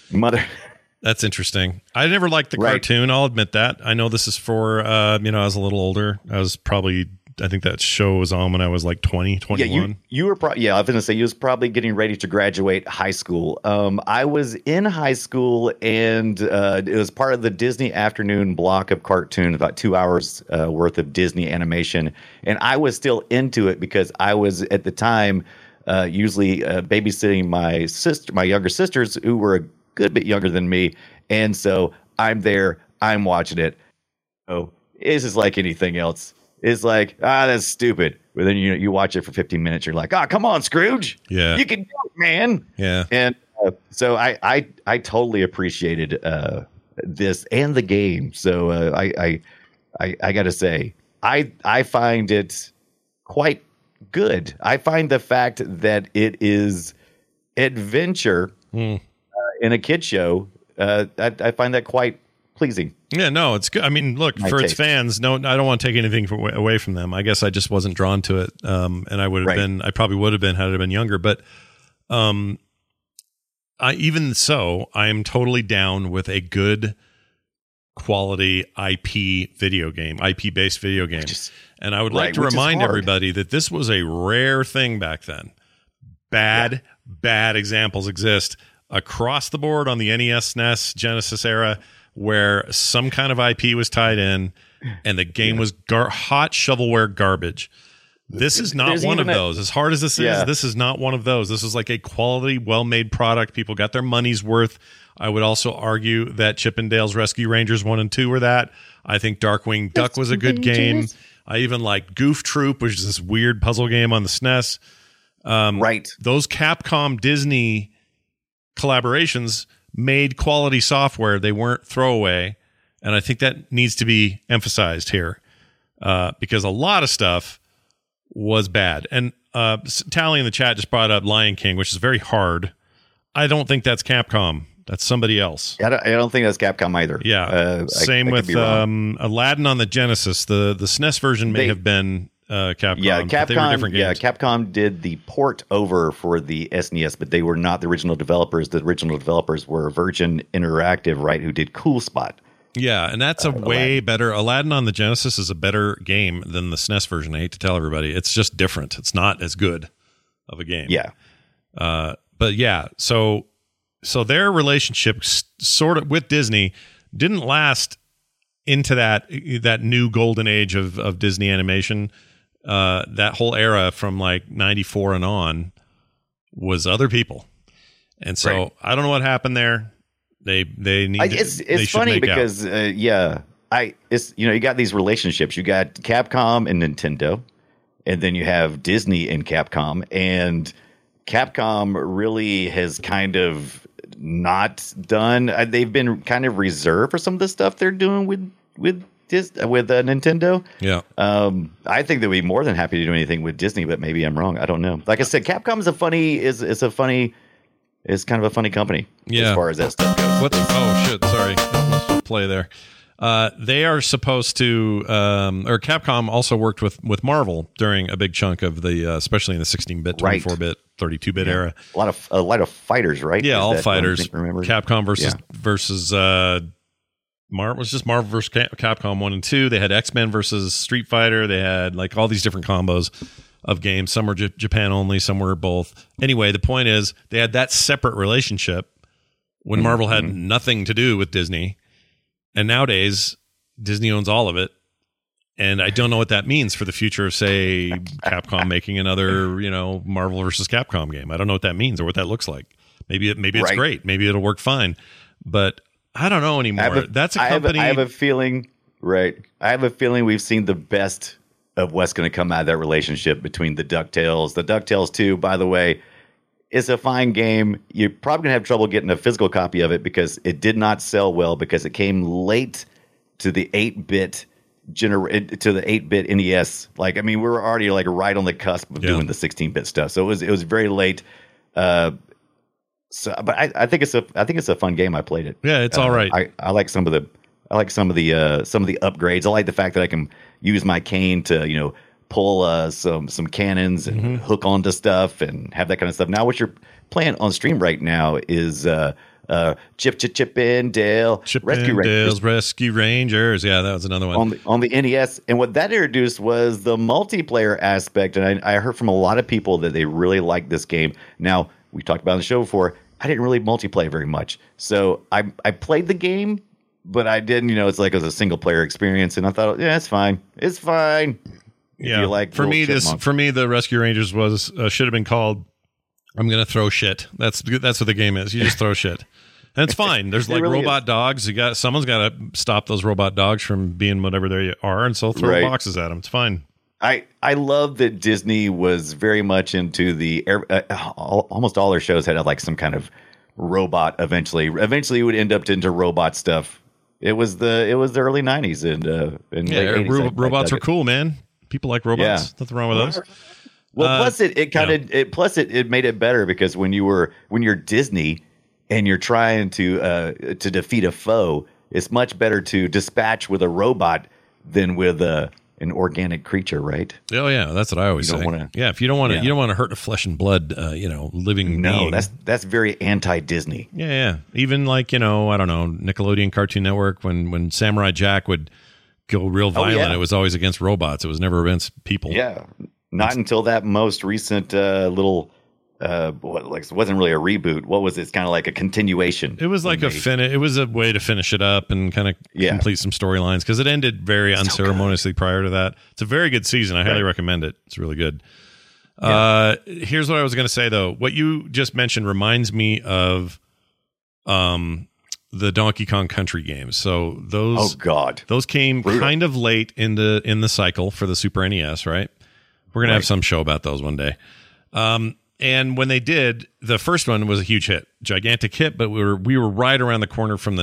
Speaker 11: Mother.
Speaker 10: That's interesting. I never liked the cartoon. I'll admit that. I know this is for, I was a little older. I think that show was on when I was like 20, 21.
Speaker 11: Yeah, you were probably, I was going to say you was probably getting ready to graduate high school. I was in high school, and it was part of the Disney afternoon block of cartoon, about 2 hours worth of Disney animation. And I was still into it because I was at the time usually babysitting my younger sisters, who were a good bit younger than me. And so I'm there, I'm watching it. Oh, it's just like anything else. It's like, that's stupid. But then you watch it for 15 minutes. You're like, come on, Scrooge.
Speaker 10: Yeah.
Speaker 11: You can do it, man.
Speaker 10: Yeah.
Speaker 11: And so I totally appreciated this and the game. So I got to say, I find it quite good. I find the fact that it is adventure in a kid show, I find that quite pleasing.
Speaker 10: Yeah, no, it's good. I mean, look, for its fans, no, I don't want to take anything away from them. I guess I just wasn't drawn to it, and I probably would have been had I been younger. But even so, I am totally down with a good quality IP based video game. And I would like to remind everybody that this was a rare thing back then. Bad examples exist across the board on the NES, SNES, Genesis era, where some kind of IP was tied in and the game was hot shovelware garbage. This is not one of those. As hard as this is, this is not one of those. This is like a quality, well-made product. People got their money's worth. I would also argue that Chippendale's Rescue Rangers 1 and 2 were that. I think Darkwing Duck was a good game. I even like Goof Troop, which is this weird puzzle game on the SNES. Those Capcom Disney collaborations made quality software. They weren't throwaway. And I think that needs to be emphasized here because a lot of stuff was bad. And Tally in the chat just brought up Lion King, which is very hard. I don't think that's Capcom. That's somebody else.
Speaker 11: I don't think that's Capcom either.
Speaker 10: Yeah. Same with Aladdin on the Genesis. The SNES version may have been Capcom.
Speaker 11: Yeah,
Speaker 10: but they were different games.
Speaker 11: Yeah, Capcom did the port over for the SNES, but they were not the original developers. The original developers were Virgin Interactive, right, who did Cool Spot.
Speaker 10: Yeah, and that's a way better. Aladdin on the Genesis is a better game than the SNES version. I hate to tell everybody. It's just different. It's not as good of a game.
Speaker 11: Yeah.
Speaker 10: But yeah, so their relationship sort of with Disney didn't last into that new golden age of Disney animation. That whole era from like 94 and on was other people. And so I don't know what happened there. They need
Speaker 11: it's funny because you got these relationships. You got Capcom and Nintendo, and then you have Disney and Capcom, and Capcom really has kind of not done. They've been kind of reserved for some of the stuff they're doing with Nintendo.
Speaker 10: Yeah.
Speaker 11: I think they'd be more than happy to do anything with Disney, but maybe I'm wrong. I don't know. Like I said, Capcom is kind of a funny company as far as that stuff goes.
Speaker 10: Sorry. Play there. They are supposed to, or Capcom also worked with Marvel during a big chunk of the, especially in the 16-bit, 24-bit, 32-bit era.
Speaker 11: A lot of fighters, right?
Speaker 10: Yeah, all fighters. Capcom versus Marvel was just Marvel versus Capcom 1 and 2. They had X-Men versus Street Fighter. They had like all these different combos of games. Some were Japan only, some were both. Anyway, the point is they had that separate relationship when Marvel had nothing to do with Disney. And nowadays, Disney owns all of it. And I don't know what that means for the future of, say, Capcom making another, Marvel versus Capcom game. I don't know what that means or what that looks like. Maybe it's great. Maybe it'll work fine. But I don't know anymore. That's a company.
Speaker 11: I have a feeling, I have a feeling we've seen the best of what's going to come out of that relationship between the DuckTales. The DuckTales 2, by the way, is a fine game. You're probably going to have trouble getting a physical copy of it because it did not sell well because it came late to the 8-bit to the 8-bit NES. Like, I mean, we were already like right on the cusp of doing the 16-bit stuff. So it was very late. But I think it's a fun game. I played it.
Speaker 10: Yeah, it's all right.
Speaker 11: I like some of the upgrades. I like the fact that I can use my cane to pull some cannons and hook onto stuff and have that kind of stuff. Now, what you're playing on stream right now is Chip and Dale,
Speaker 10: Rescue Rangers. Yeah, that was another one
Speaker 11: on the NES. And what that introduced was the multiplayer aspect. And I heard from a lot of people that they really liked this game. Now, we talked about it on the show before. I didn't really multiplayer very much, so I played the game, but I didn't. It's like it was a single player experience, and I thought, yeah, it's fine. It's fine.
Speaker 10: Yeah, for me, the Rescue Rangers was should have been called I'm gonna throw shit. That's what the game is. You just throw shit, and it's fine. There's like really robot dogs. Someone's got to stop those robot dogs from being whatever they are, and so throw boxes at them. It's fine.
Speaker 11: I love that Disney was very much into the almost all their shows had like some kind of robot. Eventually, it would end up into robot stuff. It was the early 90s and late 80s.
Speaker 10: Robots are cool, man. People like robots. Nothing wrong with those.
Speaker 11: Well, plus it made it better because when you're Disney and you're trying to defeat a foe, it's much better to dispatch with a robot than with an organic creature, right?
Speaker 10: Oh yeah, that's what I always say. If you don't want to, you don't want to hurt a flesh and blood, living being.
Speaker 11: That's very anti-Disney.
Speaker 10: Yeah. Even like I don't know, Nickelodeon Cartoon Network when Samurai Jack would go real violent, it was always against robots. It was never against people.
Speaker 11: Yeah, not until that most recent little. It wasn't really a reboot. What was it? It's kind of like a continuation.
Speaker 10: It was like it was a way to finish it up and kind of complete some storylines because it ended very unceremoniously prior to that. It's a very good season. I highly recommend it. It's really good. Here's what I was going to say though. What you just mentioned reminds me of the Donkey Kong Country games. So those came kind of late in the cycle for the Super NES, right? We're going to have some show about those one day. And when they did, the first one was a huge hit, gigantic hit. But we were right around the corner from the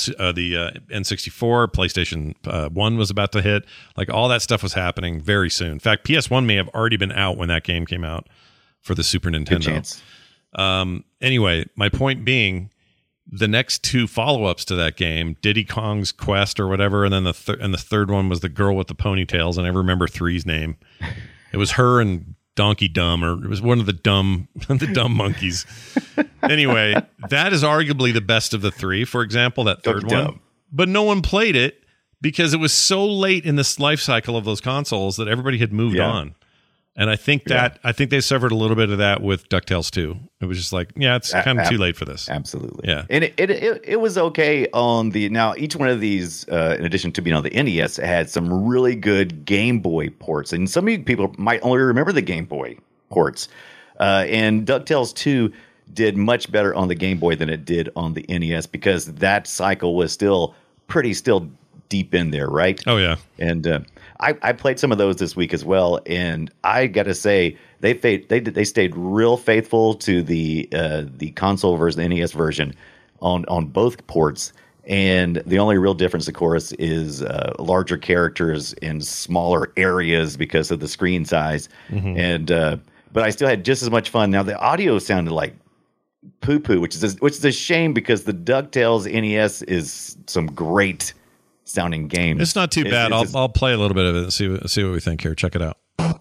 Speaker 10: N64. PlayStation 1 was about to hit. Like all that stuff was happening very soon. In fact, PS1 may have already been out when that game came out for the Super Nintendo.
Speaker 11: Good chance.
Speaker 10: Anyway, my point being, the next two follow-ups to that game, Diddy Kong's Quest or whatever, and then the third one was the girl with the ponytails. And I remember 3's name. It was her and Donkey Dumb, or it was one of the dumb monkeys. Anyway, that is arguably the best of the three. For example, that third one, but no one played it because it was so late in this life cycle of those consoles that everybody had moved on. And I think they suffered a little bit of that with DuckTales 2. It was just like, it's kind of too late for this.
Speaker 11: Absolutely.
Speaker 10: Yeah.
Speaker 11: And it was okay on now each one of these, in addition to being on the NES, had some really good Game Boy ports. And some of you people might only remember the Game Boy ports. And DuckTales 2 did much better on the Game Boy than it did on the NES because that cycle was still deep in there, right?
Speaker 10: Oh, yeah.
Speaker 11: And I played some of those this week as well, and I got to say they stayed real faithful to the console version, the NES version, on both ports. And the only real difference, of course, is larger characters in smaller areas because of the screen size. Mm-hmm. And but I still had just as much fun. Now the audio sounded like poo-poo, which is a shame because the DuckTales NES is some great sounding games.
Speaker 10: It's not too bad. I'll play a little bit of it and see what we think here. Check it out.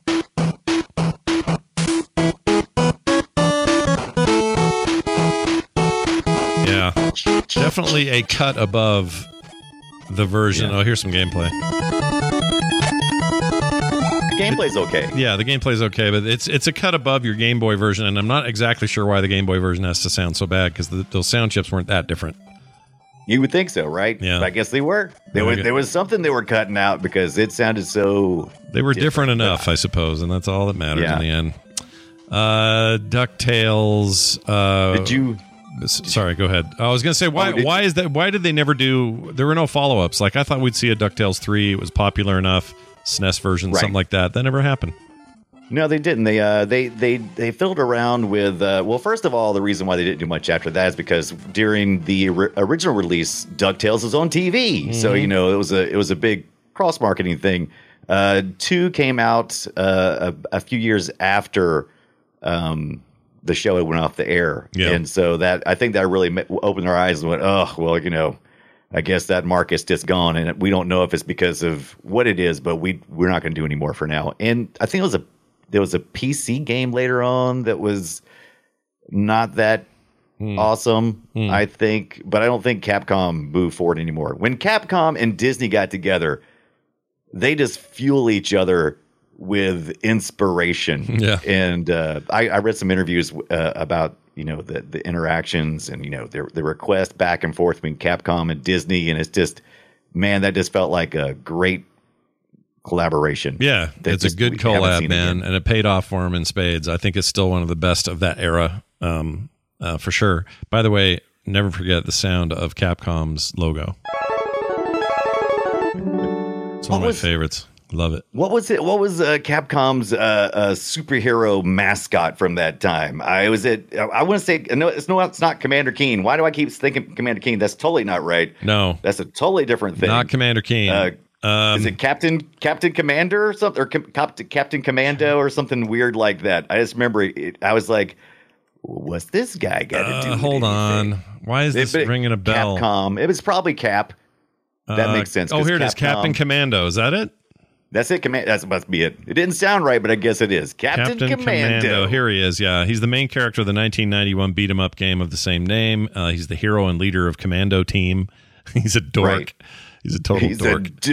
Speaker 10: Yeah, definitely a cut above the version. Yeah. Oh, here's some gameplay.
Speaker 11: The gameplay's okay.
Speaker 10: Yeah, the gameplay's okay, but it's a cut above your Game Boy version, and I'm not exactly sure why the Game Boy version has to sound so bad because those sound chips weren't that different.
Speaker 11: You would think so, right?
Speaker 10: Yeah.
Speaker 11: But I guess they were. There was something they were cutting out because it sounded so.
Speaker 10: They were different enough, I suppose, and that's all that matters in the end. DuckTales.
Speaker 11: Did you?
Speaker 10: Sorry, go ahead. I was going to say why is that? Why did they never do? There were no follow-ups. Like I thought we'd see a DuckTales 3. It was popular enough. SNES version, something like that. That never happened.
Speaker 11: No, they didn't. They fiddled around with. Well, first of all, the reason why they didn't do much after that is because during the original release, DuckTales was on TV, so it was a big cross marketing thing. 2 came out a few years after the show had went off the air, and so that I think that really opened their eyes and went, oh well, I guess that market's just gone, and we don't know if it's because of what it is, but we're not going to do any more for now. And I think there was a PC game later on that was not that awesome, I think, but I don't think Capcom moved forward anymore. When Capcom and Disney got together, they just fuel each other with inspiration.
Speaker 10: Yeah.
Speaker 11: And I read some interviews about, the interactions and, the request back and forth between Capcom and Disney. And it's just, man, that just felt like a great collaboration.
Speaker 10: Yeah, it's a good collab, man. And it paid off for him in spades. I think it's still one of the best of that era, for sure. By the way, never forget the sound of Capcom's logo. It's one of my favorites. Love it.
Speaker 11: What was it? What was Capcom's superhero mascot from that time? I want to say no. It's not Commander Keen. Why do I keep thinking Commander Keen? That's totally not right.
Speaker 10: No,
Speaker 11: that's a totally different thing.
Speaker 10: Not Commander Keen.
Speaker 11: Is it Captain Commander or something, or Captain Commando or something weird like that? I just remember I was like, "What's this guy got to do?"
Speaker 10: Hold on. Why is this ringing a bell?
Speaker 11: Capcom. It was probably Cap. That makes sense.
Speaker 10: Oh, here it is. Captain Commando. Is that it?
Speaker 11: That's it. That must be it. It didn't sound right, but I guess it is. Captain Commando.
Speaker 10: Here he is. Yeah, he's the main character of the 1991 beat-em-up game of the same name. He's the hero and leader of Commando Team. He's a dork. Right. He's a total dork.
Speaker 11: He's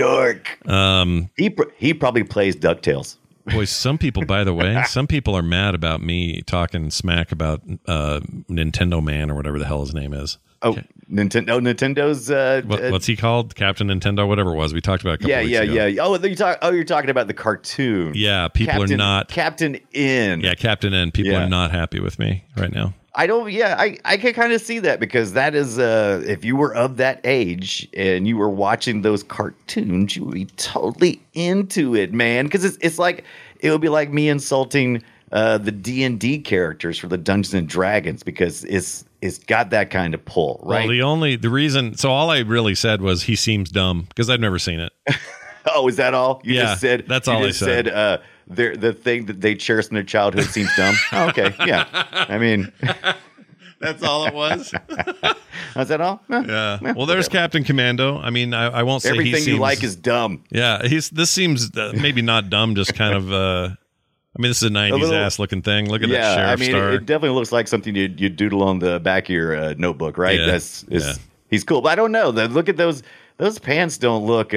Speaker 11: a dork. He probably plays DuckTales.
Speaker 10: Boy, some people, by the way, are mad about me talking smack about Nintendo Man or whatever the hell his name is.
Speaker 11: Oh, okay. Nintendo's
Speaker 10: what's he called? Captain Nintendo, whatever it was. We talked about a couple weeks ago.
Speaker 11: Yeah. Oh, you're talking about the cartoon.
Speaker 10: Yeah, people are not
Speaker 11: Captain N.
Speaker 10: Yeah, Captain N. People are not happy with me right now.
Speaker 11: I don't. Yeah, I can kind of see that, because that is if you were of that age and you were watching those cartoons, you would be totally into it, man. Because it's like it would be like me insulting the D&D characters for the Dungeons and Dragons, because it's got that kind of pull, right?
Speaker 10: Well, the reason. So all I really said was he seems dumb, because I've never seen it.
Speaker 11: Oh, is that all? You just said
Speaker 10: that's all I said.
Speaker 11: The thing that they cherish in their childhood seems dumb. Oh, okay, yeah. I mean,
Speaker 10: that's all it was.
Speaker 11: Is that all?
Speaker 10: Yeah. Well, there's Captain Commando. I mean, I won't say
Speaker 11: everything you like is dumb.
Speaker 10: Yeah, this seems maybe not dumb, just kind of. I mean, this is a 90s ass looking thing. Look at that sheriff star.
Speaker 11: It definitely looks like something you doodle on the back of your notebook, right?
Speaker 10: Yeah.
Speaker 11: He's cool, but I don't know. Look at those pants. Don't look.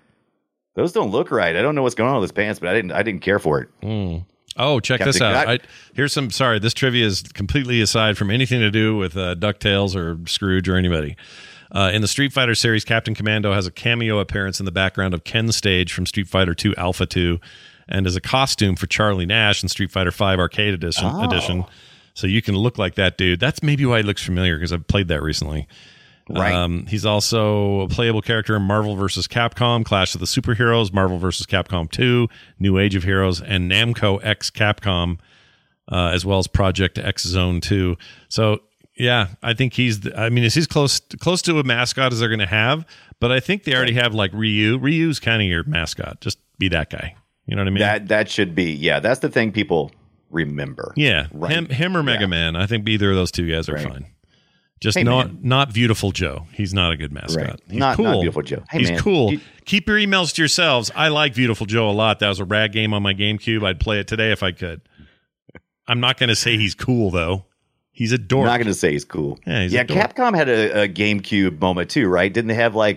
Speaker 11: Those don't look right. I don't know what's going on with those pants, but I didn't care for it.
Speaker 10: Oh, check this out. Here's some. Sorry, this trivia is completely aside from anything to do with DuckTales or Scrooge or anybody. In the Street Fighter series, Captain Commando has a cameo appearance in the background of Ken Stage from Street Fighter 2 Alpha 2, and as a costume for Charlie Nash in Street Fighter 5 Arcade Edition. So you can look like that dude. That's maybe why he looks familiar, because I've played that recently.
Speaker 11: Right.
Speaker 10: He's also a playable character in Marvel vs. Capcom, Clash of the Superheroes, Marvel vs. Capcom 2, New Age of Heroes, and Namco X Capcom, as well as Project X Zone 2. So, yeah, I think he's close to a mascot as they're going to have, but I think they already have like Ryu. Ryu's kind of your mascot. Just be that guy. You know what I mean?
Speaker 11: That should be. Yeah, that's the thing people remember.
Speaker 10: Yeah, right. him or Mega Man. I think either of those two guys are fine. Just not Beautiful Joe. He's not a good mascot.
Speaker 11: Right.
Speaker 10: He's
Speaker 11: not
Speaker 10: cool.
Speaker 11: Beautiful Joe. Hey,
Speaker 10: he's
Speaker 11: man.
Speaker 10: cool. Keep your emails to yourselves. I like Beautiful Joe a lot. That was a rad game on my GameCube. I'd play it today if I could. I'm not going to say he's cool, though. He's a dork.
Speaker 11: I'm not going to say he's cool.
Speaker 10: Yeah,
Speaker 11: Capcom had a GameCube moment too, right? Didn't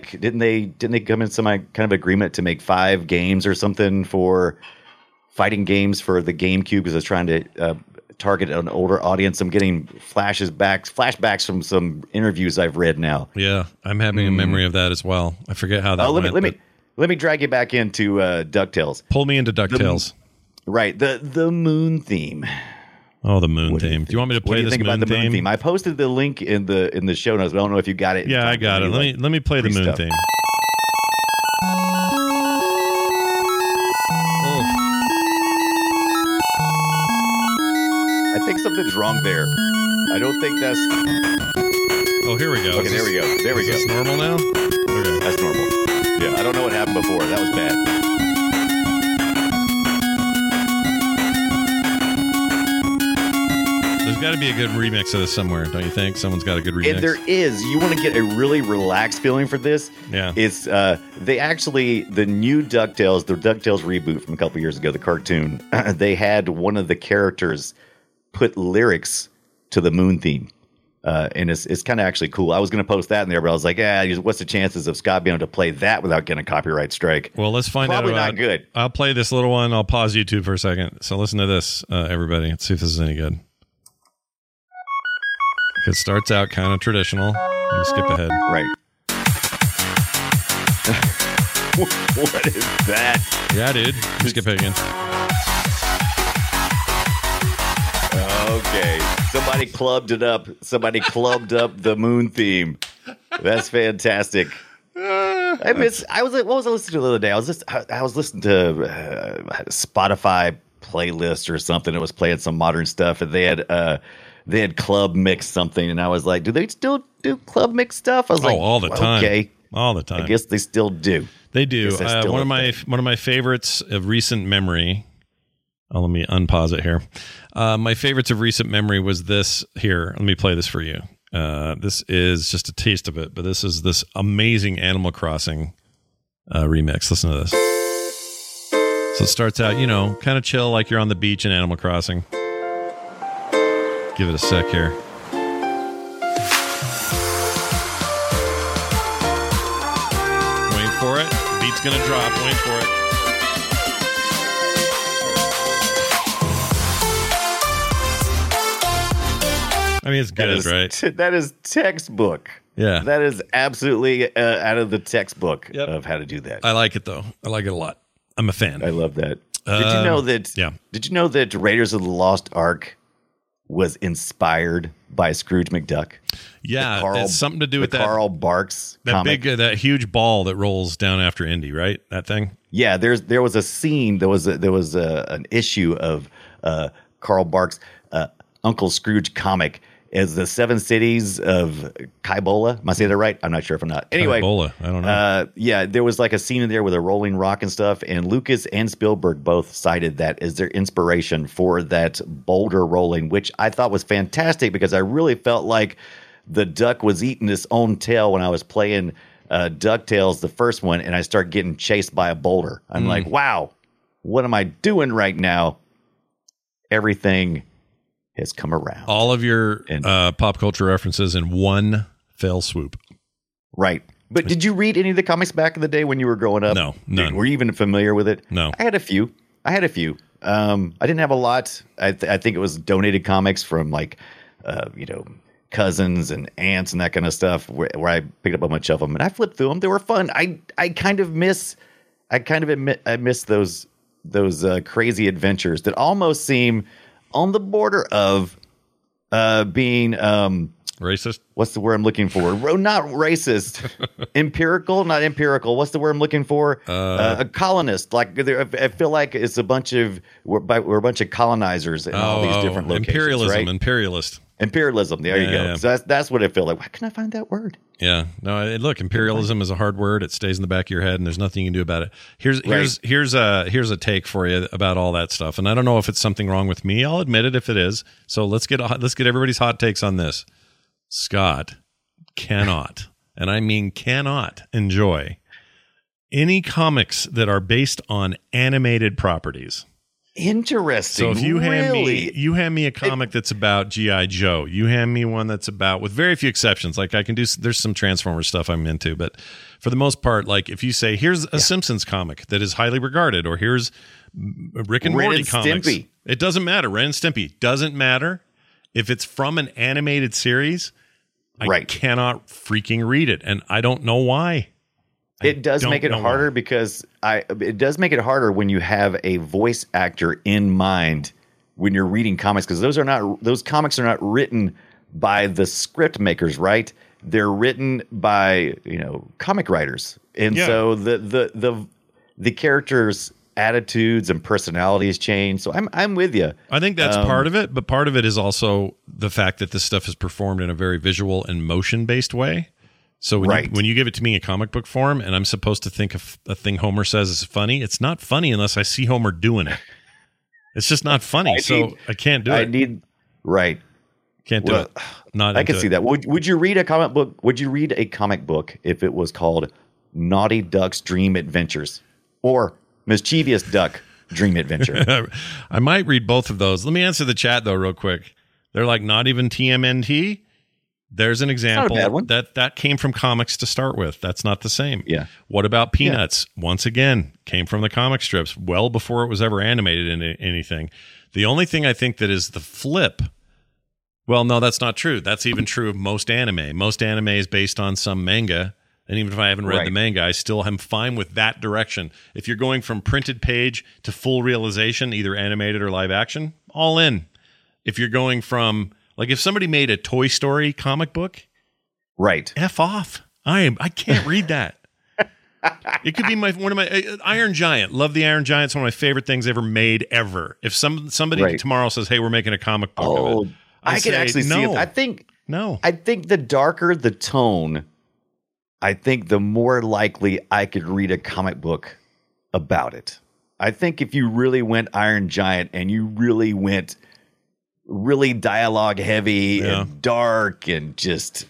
Speaker 11: they come in some kind of agreement to make 5 games or something for fighting games for the GameCube, because I was trying to target an older audience? I'm getting flashbacks from some interviews I've read now.
Speaker 10: Yeah, I'm having a memory of that as well. I forget how that went.
Speaker 11: Let me drag you back into DuckTales.
Speaker 10: Pull me into DuckTales.
Speaker 11: The moon theme.
Speaker 10: Oh, the moon theme. Do you want me to play this moon theme?
Speaker 11: I posted the link in the show notes, but I don't know if you got it.
Speaker 10: Yeah, I got it. Let me play the moon theme.
Speaker 11: I think something's wrong there. I don't think that's...
Speaker 10: Oh, here we go.
Speaker 11: Okay, there we go.
Speaker 10: Is this normal now? Okay.
Speaker 11: That's normal. Yeah, I don't know what happened before. That was bad.
Speaker 10: There's got to be a good remix of this somewhere, don't you think? Someone's got a good remix.
Speaker 11: And there is. You want to get a really relaxed feeling for this?
Speaker 10: Yeah.
Speaker 11: It's the new DuckTales, the DuckTales reboot from a couple years ago, the cartoon, they had one of the characters put lyrics to the moon theme. And it's kind of actually cool. I was going to post that in there, but I was like, what's the chances of Scott being able to play that without getting a copyright strike?
Speaker 10: Well, let's find out.
Speaker 11: Probably not good.
Speaker 10: I'll play this little one. I'll pause YouTube for a second. So listen to this, everybody. Let's see if this is any good. It starts out kind of traditional. Let me skip ahead.
Speaker 11: Right. What is that?
Speaker 10: Yeah, dude. Skip ahead again.
Speaker 11: Okay. Somebody clubbed it up. Somebody clubbed up the moon theme. That's fantastic. What was I listening to the other day? I was listening to Spotify playlist or something. It was playing some modern stuff, and they had club mix something, and I was like, do they still do club mix stuff? I was like,
Speaker 10: all the time.
Speaker 11: Okay.
Speaker 10: All the time.
Speaker 11: I guess they still do.
Speaker 10: They do. One of my favorites of recent memory. Let me unpause it here. My favorites of recent memory was this here. Let me play this for you. This is just a taste of it, but this is this amazing Animal Crossing remix. Listen to this. So it starts out, kind of chill, like you're on the beach in Animal Crossing. Give it a sec here. Wait for it. Beat's gonna drop. Wait for it. I mean, it's good, right?
Speaker 11: That is textbook.
Speaker 10: Yeah.
Speaker 11: That is absolutely out of the textbook of how to do that.
Speaker 10: I like it, though. I like it a lot. I'm a fan.
Speaker 11: I love that. Did you know that?
Speaker 10: Yeah.
Speaker 11: Did you know that Raiders of the Lost Ark was inspired by Scrooge McDuck?
Speaker 10: Yeah, it's something to do with that.
Speaker 11: Carl Barks
Speaker 10: that
Speaker 11: comic.
Speaker 10: That huge ball that rolls down after Indy, right? That thing.
Speaker 11: Yeah, there was a scene. There was an issue of Carl Barks' Uncle Scrooge comic. Is the 7 cities of Kaibola? Am I saying that right? I'm not sure if I'm not. Anyway,
Speaker 10: Kaibola. I don't know.
Speaker 11: Yeah, there was like a scene in there with a rolling rock and stuff, and Lucas and Spielberg both cited that as their inspiration for that boulder rolling, which I thought was fantastic because I really felt like the duck was eating its own tail when I was playing DuckTales, the first one, and I start getting chased by a boulder. I'm like, wow, what am I doing right now? Everything has come around.
Speaker 10: All of your pop culture references in one fell swoop.
Speaker 11: Right. But did you read any of the comics back in the day when you were growing up?
Speaker 10: No, none.
Speaker 11: Were you even familiar with it?
Speaker 10: No.
Speaker 11: I had a few. I didn't have a lot. I think it was donated comics from like, cousins and aunts and that kind of stuff where I picked up a bunch of them and I flipped through them. They were fun. I miss those crazy adventures that almost seem on the border of being
Speaker 10: racist.
Speaker 11: What's the word I'm looking for? Not racist. Not empirical. What's the word I'm looking for? A colonist. Like I feel like it's we're a bunch of colonizers in all these different locations.
Speaker 10: Imperialism.
Speaker 11: Imperialism. There you go.
Speaker 10: Yeah.
Speaker 11: So that's what I feel like. Why couldn't I find that word?
Speaker 10: Yeah. No. Look, imperialism is a hard word. It stays in the back of your head, and there's nothing you can do about it. Here's a take for you about all that stuff. And I don't know if it's something wrong with me. I'll admit it if it is. So let's get everybody's hot takes on this. Scott cannot, and I mean cannot, enjoy any comics that are based on animated properties.
Speaker 11: Interesting.
Speaker 10: So if you hand me a comic that's about G.I. Joe, you hand me one that's about, with very few exceptions, like I can do, there's some Transformers stuff I'm into, but for the most part, like if you say, here's a Simpsons comic that is highly regarded, or here's Rick and Morty comics. Stimpy. It doesn't matter. Ren and Stimpy. Doesn't matter. If it's from an animated series, I cannot freaking read it. And I don't know why.
Speaker 11: It does make it harder because it does make it harder when you have a voice actor in mind when you're reading comics, because those comics are not written by the script makers, right? They're written by comic writers, and so the characters' attitudes and personalities change. So I'm with you.
Speaker 10: I think that's part of it, but part of it is also the fact that this stuff is performed in a very visual and motion based way. So when you give it to me in comic book form and I'm supposed to think of a thing Homer says is funny, it's not funny unless I see Homer doing it. It's just not funny. I can't do it. Can't do it.
Speaker 11: I can see that. Would you read a comic book? Would you read a comic book if it was called Naughty Duck's Dream Adventures or Mischievous Duck Dream Adventure?
Speaker 10: I might read both of those. Let me answer the chat though real quick. They're like, not even TMNT. There's an example that came from comics to start with. That's not the same.
Speaker 11: Yeah.
Speaker 10: What about Peanuts? Yeah. Once again, came from the comic strips well before it was ever animated into anything. The only thing I think that is the flip. Well, no, that's not true. That's even true of most anime. Most anime is based on some manga. And even if I haven't read the manga, I still am fine with that direction. If you're going from printed page to full realization, either animated or live action, all in. If you're going from, like, if somebody made a Toy Story comic book, F off. I can't read that. It could be one of my Iron Giant. Love the Iron Giant. It's one of my favorite things ever made ever. If somebody tomorrow says, "Hey, we're making a comic book of it,"
Speaker 11: I could actually see it. I think the darker the tone, I think the more likely I could read a comic book about it. I think if you really went Iron Giant and you really went really dialogue heavy and dark and just,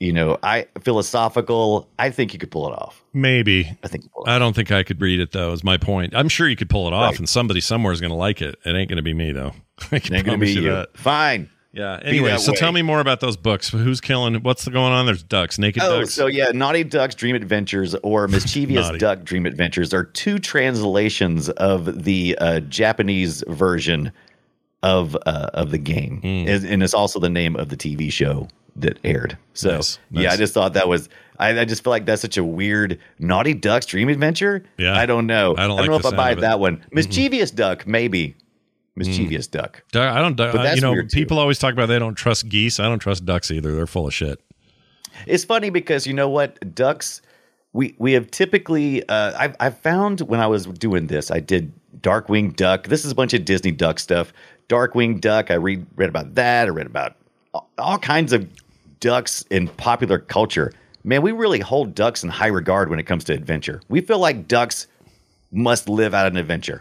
Speaker 11: philosophical, I think you could pull it off.
Speaker 10: Maybe. I don't think I could read it, though, is my point. I'm sure you could pull it off, and somebody somewhere is going to like it. It ain't going to be me, though. I can
Speaker 11: ain't going to be you. That. Fine.
Speaker 10: Yeah. Anyway, so tell me more about those books. Who's killing? What's going on? There's ducks, naked ducks.
Speaker 11: So Naughty Duck's Dream Adventures or Mischievous Duck Dream Adventures are two translations of the Japanese version of the game, and it's also the name of the TV show that aired. So nice. I just thought that was. I just feel like that's such a weird Naughty Duck's Dream Adventure.
Speaker 10: Yeah,
Speaker 11: I don't know.
Speaker 10: I don't know
Speaker 11: if I buy that one. Mischievous Duck, maybe. Mischievous Duck.
Speaker 10: I don't. People always talk about they don't trust geese. I don't trust ducks either. They're full of shit.
Speaker 11: It's funny because you know what, ducks. We have typically. I found when I was doing this, I did Darkwing Duck. This is a bunch of Disney duck stuff. Darkwing Duck. I read about that. I read about all kinds of ducks in popular culture. Man, we really hold ducks in high regard when it comes to adventure. We feel like ducks must live out an adventure.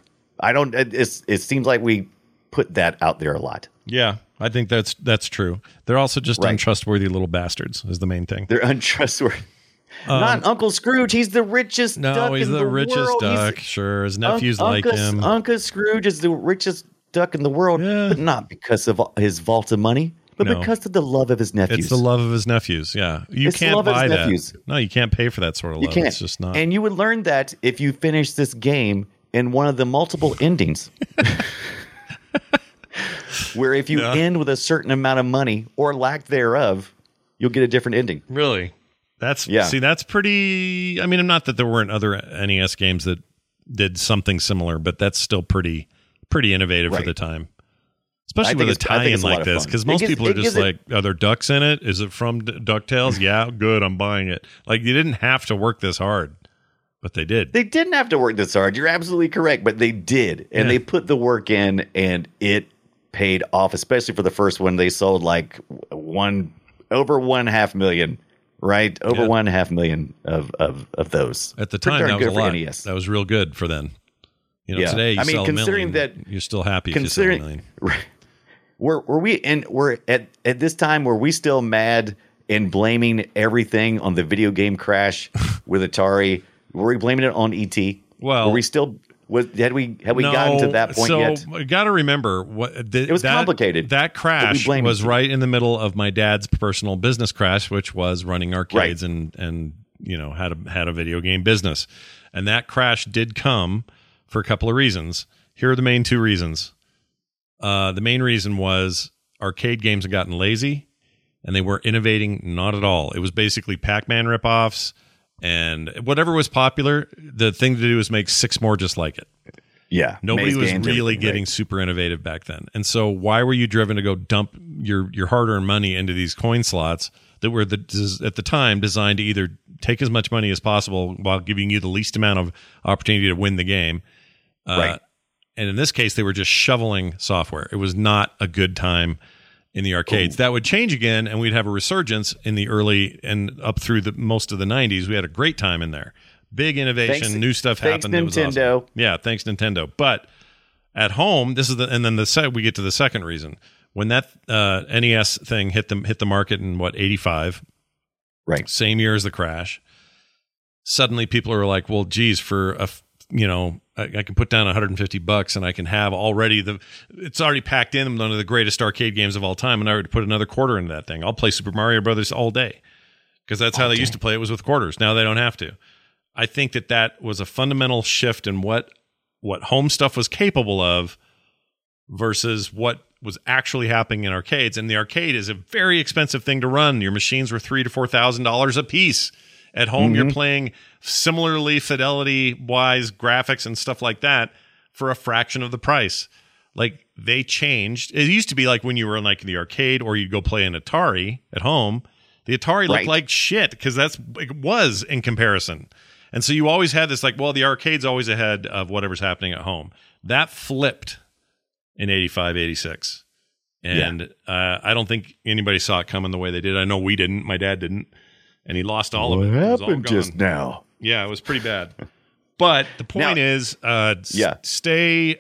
Speaker 11: It seems like we put that out there a lot.
Speaker 10: Yeah, I think that's true. They're also just untrustworthy little bastards is the main thing.
Speaker 11: They're untrustworthy. Not Uncle Scrooge. He's the richest duck in the world. No,
Speaker 10: he's the richest duck. Sure, his nephews like him.
Speaker 11: Uncle Scrooge is the richest duck in the world, but not because of his vault of money, but because of the love of his nephews.
Speaker 10: It's the love of his nephews, yeah. You can't buy that. Nephews. No, you can't pay for that sort of love. You can't. It's just not.
Speaker 11: And you would learn that if you finish this game in one of the multiple endings. Where if you end with a certain amount of money or lack thereof, you'll get a different ending.
Speaker 10: Really? That's pretty. I mean, not that there weren't other NES games that did something similar, but that's still pretty innovative for the time. Especially with a tie-in like this, because most people are just like, are there ducks in it? Is it from DuckTales? Yeah, good, I'm buying it. Like, you didn't have to work this hard, but they did.
Speaker 11: They didn't have to work this hard. You're absolutely correct, but they did. And they put the work in, and it paid off, especially for the first one. They sold like over 1.5 million. Right, over 1.5 million of those.
Speaker 10: At the time, that was a lot. NES. That was real good for then. Today you sell considering $1 million, you're still happy. If you sell $1 million.
Speaker 11: We're at this time, were we still mad and blaming everything on the video game crash with Atari? Were we blaming it on ET?
Speaker 10: Well,
Speaker 11: were we still? Had we gotten to that point yet?
Speaker 10: So you got to remember
Speaker 11: it was complicated.
Speaker 10: That crash was right in the middle of my dad's personal business crash, which was running arcades and had a video game business. And that crash did come for a couple of reasons. Here are the main two reasons. The main reason was arcade games had gotten lazy and they weren't innovating, not at all. It was basically Pac-Man ripoffs. And whatever was popular, the thing to do was make 6 more just like it.
Speaker 11: Yeah.
Speaker 10: Nobody was really getting super innovative back then. And so why were you driven to go dump your hard-earned money into these coin slots that were at the time designed to either take as much money as possible while giving you the least amount of opportunity to win the game? And in this case, they were just shoveling software. It was not a good time in the arcades. Ooh. That would change again, and we'd have a resurgence in the early and up through most of the 90s. We had a great time in there. Big innovation, new stuff happened.
Speaker 11: Thanks, Nintendo.
Speaker 10: Awesome. Yeah, thanks, Nintendo. But at home, this is we get to the second reason. When that NES thing hit the market in 85,
Speaker 11: right,
Speaker 10: same year as the crash. Suddenly, people are like, "Well, geez, for I can put down $150 and I can have it's already packed in one of the greatest arcade games of all time, and I would put another quarter into that thing. I'll play Super Mario Brothers all day because that's how they used to play it, was with quarters. Now they don't have to. I think that was a fundamental shift in what home stuff was capable of versus what was actually happening in arcades. And the arcade is a very expensive thing to run. Your machines were $3,000 to $4,000 a piece. At home, you're playing similarly fidelity-wise graphics and stuff like that for a fraction of the price. Like, they changed. It used to be like when you were in like the arcade or you'd go play an Atari at home, the Atari looked like shit because it was in comparison. And so you always had this like, well, the arcade's always ahead of whatever's happening at home. That flipped in 85, 86. And I don't think anybody saw it coming the way they did. I know we didn't. My dad didn't. And he lost all of it.
Speaker 11: What happened just now?
Speaker 10: Yeah, it was pretty bad. But the point is, stay.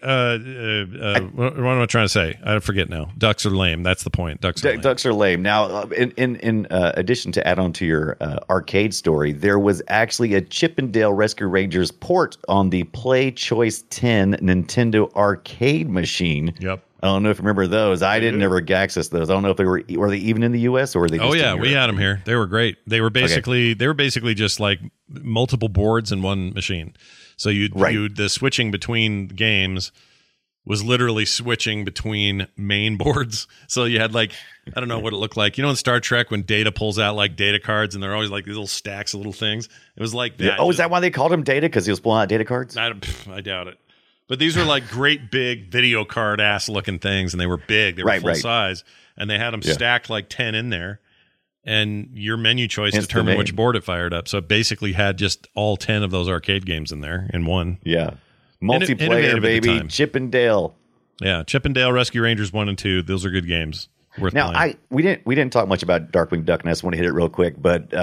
Speaker 10: What am I trying to say? I forget now. Ducks are lame. That's the point. Ducks
Speaker 11: are lame. Now, in addition to add on to your arcade story, there was actually a Chip 'n Dale Rescue Rangers port on the Play Choice 10 Nintendo arcade machine.
Speaker 10: Yep.
Speaker 11: I don't know if you remember those. I didn't ever get access to those. I don't know if were they even in the U.S. or were they just
Speaker 10: we had them here. They were great. They were basically just like multiple boards in one machine. So the switching between games was literally switching between main boards. So you had like, I don't know what it looked like. You know in Star Trek when Data pulls out like data cards and they're always like these little stacks of little things? It was like that.
Speaker 11: Oh, is that why they called him Data? Because he was pulling out data cards?
Speaker 10: I doubt it. But these are like great big video card ass looking things, and they were big. They were full size, and they had them stacked like 10 in there. And your menu choice determined which board it fired up. So it basically had just all 10 of those arcade games in there in one.
Speaker 11: Yeah, multiplayer, baby. Chip 'n Dale.
Speaker 10: Yeah, Chip 'n Dale Rescue Rangers 1 and 2. Those are good games. Worth playing.
Speaker 11: we didn't talk much about Darkwing Duck, and I just want to hit it real quick. But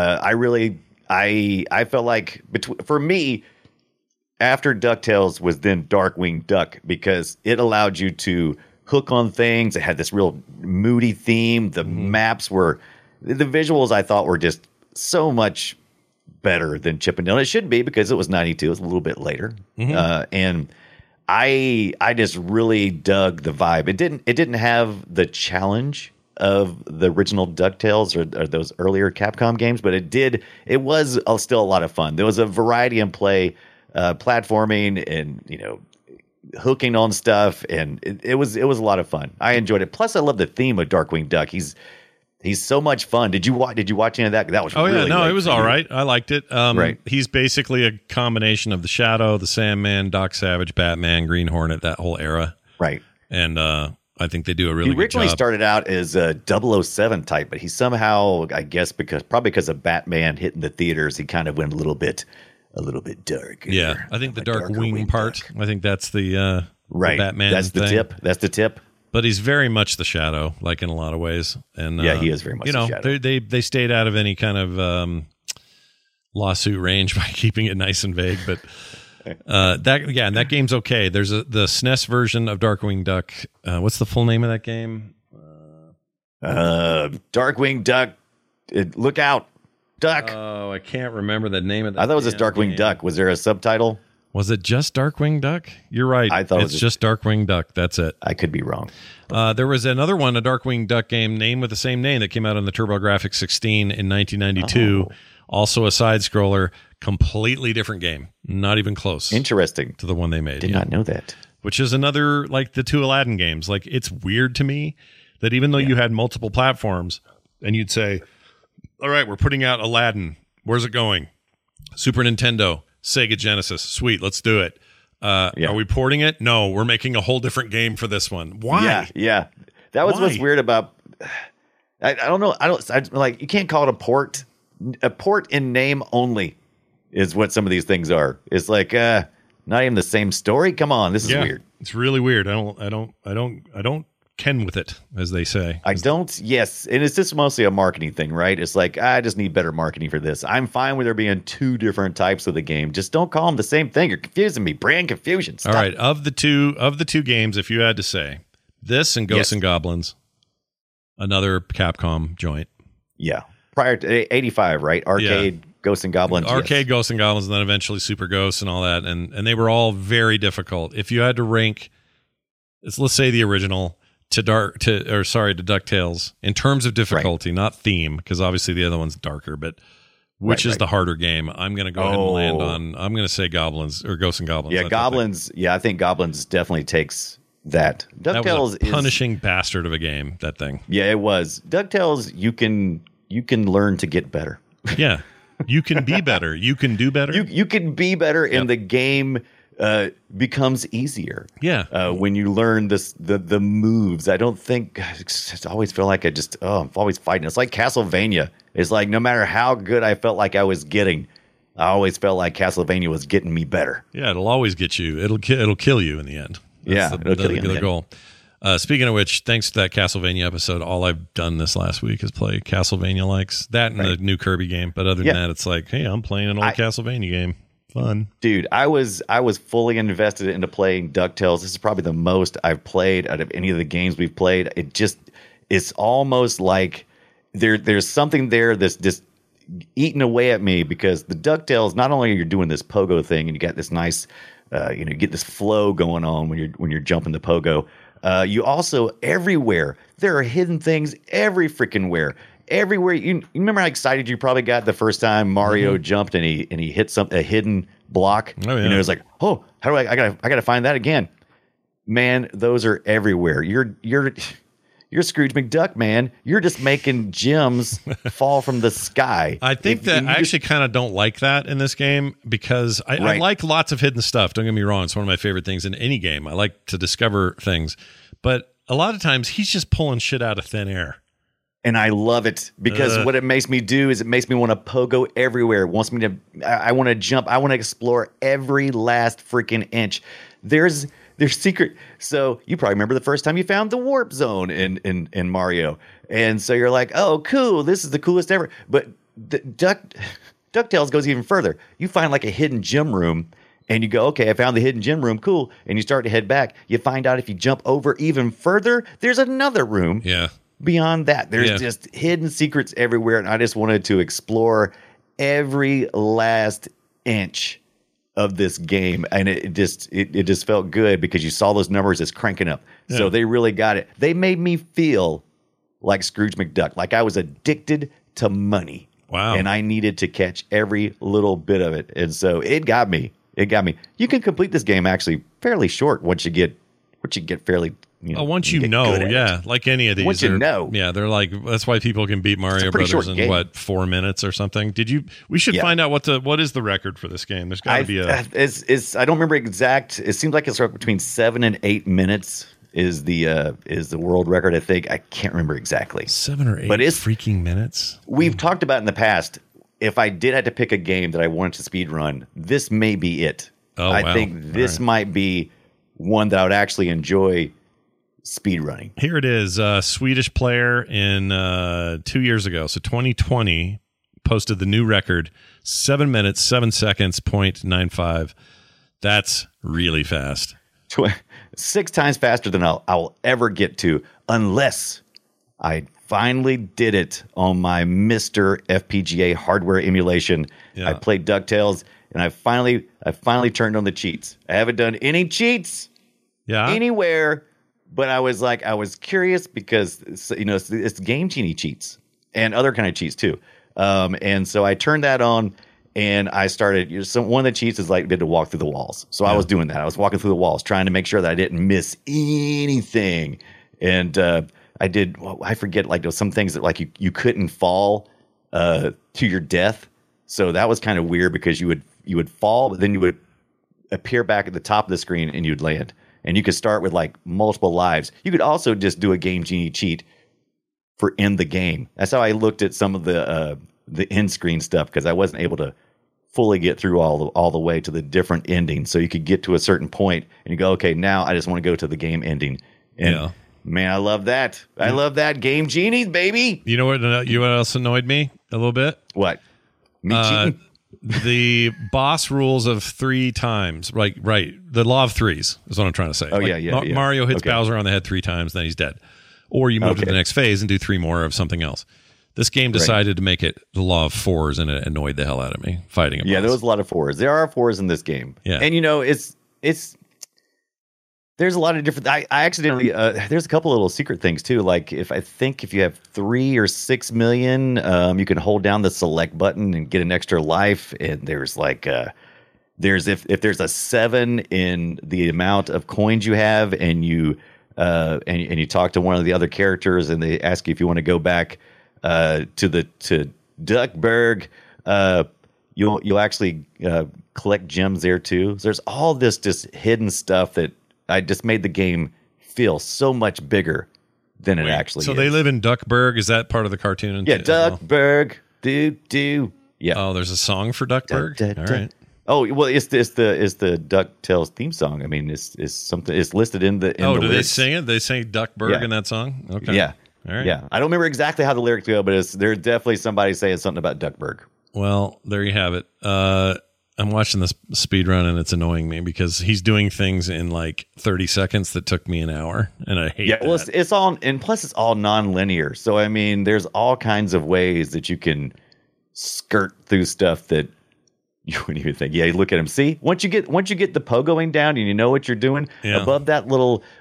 Speaker 11: I felt like for me. After DuckTales was then Darkwing Duck because it allowed you to hook on things. It had this real moody theme. The maps were, the visuals I thought were just so much better than Chip 'n Dale. And it should be because it was 92. It was a little bit later. And I just really dug the vibe. It didn't have the challenge of the original DuckTales or those earlier Capcom games, but it was still a lot of fun. There was a variety in play. Platforming and hooking on stuff, and it was a lot of fun. I enjoyed it. Plus, I love the theme of Darkwing Duck. He's so much fun. Did you watch any of that? That was
Speaker 10: it was all right. I liked it. Right. He's basically a combination of the Shadow, the Sandman, Doc Savage, Batman, Green Hornet, that whole era.
Speaker 11: Right.
Speaker 10: And I think they do a really good job.
Speaker 11: He originally started out as a 007 type, but he somehow, I guess, because of Batman hitting the theaters, he kind of went a little bit dark.
Speaker 10: Yeah, I think the dark wing part. I think that's the
Speaker 11: right.
Speaker 10: The Batman.
Speaker 11: That's the
Speaker 10: thing.
Speaker 11: tip. That's the tip.
Speaker 10: But he's very much the Shadow, like in a lot of ways. And
Speaker 11: he is very much. The Shadow.
Speaker 10: They stayed out of any kind of lawsuit range by keeping it nice and vague. But that game's okay. There's the SNES version of Darkwing Duck. What's the full name of that game?
Speaker 11: Darkwing Duck. Look out. Duck.
Speaker 10: Oh, I can't remember the name of that.
Speaker 11: I thought it was just Darkwing Duck. Was there a subtitle?
Speaker 10: Was it just Darkwing Duck? You're right. I thought it's just Darkwing Duck. That's it.
Speaker 11: I could be wrong.
Speaker 10: There was another one, a Darkwing Duck game named with the same name that came out on the TurboGrafx 16 in 1992. Oh. Also a side scroller, completely different game. Not even close.
Speaker 11: Interesting.
Speaker 10: To the one they made.
Speaker 11: Did not know that.
Speaker 10: Which is another, like the two Aladdin games. Like, it's weird to me that even though you had multiple platforms and you'd say, all right, we're putting out Aladdin. Where's it going? Super Nintendo, Sega Genesis. Sweet, let's do it. Are we porting it? No, we're making a whole different game for this one. Why?
Speaker 11: Yeah. That was what's weird about. I don't know. You can't call it a port. A port in name only is what some of these things are. It's like not even the same story. Come on, this is weird.
Speaker 10: It's really weird. I don't ken with it, as they say.
Speaker 11: Yes. And it's just mostly a marketing thing, right? It's like, I just need better marketing for this. I'm fine with there being two different types of the game. Just don't call them the same thing. You're confusing me. Brand confusion. Stop.
Speaker 10: All right. Of the two games, if you had to say, this and Ghosts and Goblins, another Capcom joint.
Speaker 11: Yeah. Prior to 85, right? Arcade. Ghosts and Goblins.
Speaker 10: Arcade Ghosts and Goblins, and then eventually Super Ghosts and all that. And they were all very difficult. If you had to rank, let's say the original to DuckTales in terms of difficulty, not theme, because obviously the other one's darker, but which is the harder game? I'm going to go ahead and land on, I'm going to say Goblins or Ghosts and Goblins.
Speaker 11: Yeah, Goblins. Yeah, I think Goblins definitely takes that. DuckTales
Speaker 10: that was a punishing bastard of a game, that thing.
Speaker 11: Yeah, it was. DuckTales, you can learn to get better.
Speaker 10: Yeah. You can be better. You can do better.
Speaker 11: You can be better, and the game becomes easier.
Speaker 10: Yeah.
Speaker 11: When you learn the moves. I don't think I always feel like I'm always fighting. It's like Castlevania. It's like no matter how good I felt like I was getting, I always felt like Castlevania was getting me better.
Speaker 10: Yeah, it'll always get you. It'll kill you in the end.
Speaker 11: That's it'll kill you in the end.
Speaker 10: Goal. Speaking of which, thanks to that Castlevania episode, all I've done this last week is play Castlevania likes that and the new Kirby game. But other than that, it's like, hey, I'm playing an old Castlevania game. Fun.
Speaker 11: Dude, I was fully invested into playing DuckTales. This is probably the most I've played out of any of the games we've played. It's almost like there's something there that's just eating away at me, because the DuckTales, not only are you doing this pogo thing and you got this nice you get this flow going on when you're jumping the pogo. You also, everywhere, there are hidden things every freaking where. Everywhere. You remember how excited you probably got the first time Mario jumped and he hit a hidden block?
Speaker 10: Oh, yeah.
Speaker 11: It was like, oh, how do I gotta find that again. Man, those are everywhere. You're Scrooge McDuck, man. You're just making gems fall from the sky.
Speaker 10: I think I actually kind of don't like that in this game, because I like lots of hidden stuff. Don't get me wrong. It's one of my favorite things in any game. I like to discover things. But a lot of times he's just pulling shit out of thin air.
Speaker 11: And I love it, because what it makes me do is it makes me want to pogo everywhere. It wants me to, I want to jump. I want to explore every last freaking inch. There's secret. So you probably remember the first time you found the warp zone in Mario. And so you're like, oh, cool. This is the coolest ever. But DuckTales goes even further. You find like a hidden gem room and you go, okay, I found the hidden gem room. Cool. And you start to head back. You find out if you jump over even further, there's another room.
Speaker 10: Yeah.
Speaker 11: Beyond that, there's just hidden secrets everywhere. And I just wanted to explore every last inch of this game, and it just felt good, because you saw those numbers just cranking up. Yeah. So they really got it. They made me feel like Scrooge McDuck, like I was addicted to money.
Speaker 10: Wow.
Speaker 11: And I needed to catch every little bit of it. And so it got me. You can complete this game actually fairly short once you get fairly.
Speaker 10: Once you know, like any of these.
Speaker 11: Once you know.
Speaker 10: Yeah, they're like, that's why people can beat Mario Brothers in 4 minutes or something. We should find out what is the record for this game. There's got to be
Speaker 11: I don't remember exact. It seems like it's between 7 and 8 minutes is the world record, I think. I can't remember exactly.
Speaker 10: 7 or 8 freaking minutes.
Speaker 11: We've talked about in the past, if I did have to pick a game that I wanted to speed run, this may be it.
Speaker 10: Oh,
Speaker 11: I think this might be one that I would actually enjoy speed running.
Speaker 10: Here it is. Swedish player in 2 years ago, so 2020, posted the new record: 7 minutes 7 seconds 0.95. That's really fast.
Speaker 11: 6 times faster than I'll ever get to, unless I finally did it on my Mr. FPGA hardware emulation. I played DuckTales, and I finally turned on the cheats. I haven't done any cheats anywhere. But I was curious, because it's Game Genie cheats and other kind of cheats too. And so I turned that on, and I started. One of the cheats is did to walk through the walls. So I was doing that. I was walking through the walls, trying to make sure that I didn't miss anything. And I did. Well, I forget. There was some things that you couldn't fall to your death. So that was kind of weird, because you would fall, but then you would appear back at the top of the screen and you'd land. And you could start with multiple lives. You could also just do a Game Genie cheat for end the game. That's how I looked at some of the end screen stuff, because I wasn't able to fully get through all the way to the different endings. So you could get to a certain point and you go, okay, now I just want to go to the game ending. And man, I love that. I love that. Game Genies, baby.
Speaker 10: You know what else annoyed me a little bit?
Speaker 11: What? Me cheating?
Speaker 10: The boss rules of 3 times, right? The law of threes is what I'm trying to say.
Speaker 11: Oh, yeah.
Speaker 10: Mario hits Bowser on the head 3 times, then he's dead. Or you move to the next phase and do 3 more of something else. This game decided to make it the law of fours, and it annoyed the hell out of me fighting.
Speaker 11: Yeah, there was a lot of fours. There are fours in this game.
Speaker 10: Yeah,
Speaker 11: and it's there's a lot of different. I accidentally there's a couple of little secret things too. Like if you have 3 or 6 million, you can hold down the select button and get an extra life. And there's like if there's a 7 in the amount of coins you have, and you and you talk to one of the other characters, and they ask you if you want to go back to Duckburg, you'll actually collect gems there too. So there's all this just hidden stuff that I just made the game feel so much bigger than it actually is.
Speaker 10: So they live in Duckburg. Is that part of the cartoon?
Speaker 11: Yeah, Duckburg. Do. Yeah.
Speaker 10: Oh, there's a song for Duckburg. All right.
Speaker 11: Oh well, it's the DuckTales theme song. I mean, it's something. It's listed in the.
Speaker 10: Do they sing it? They sing Duckburg in that song. Okay.
Speaker 11: Yeah.
Speaker 10: All right.
Speaker 11: Yeah. I don't remember exactly how the lyrics go, but there's definitely somebody saying something about Duckburg.
Speaker 10: Well, there you have it. I'm watching this speed run, and it's annoying me because he's doing things in like 30 seconds that took me an hour, and I hate that.
Speaker 11: Well, it's all, and plus it's all non-linear. So I mean, there's all kinds of ways that you can skirt through stuff that you wouldn't even think. Yeah, you look at him. See, once you get the pogoing down and you know what you're doing, above that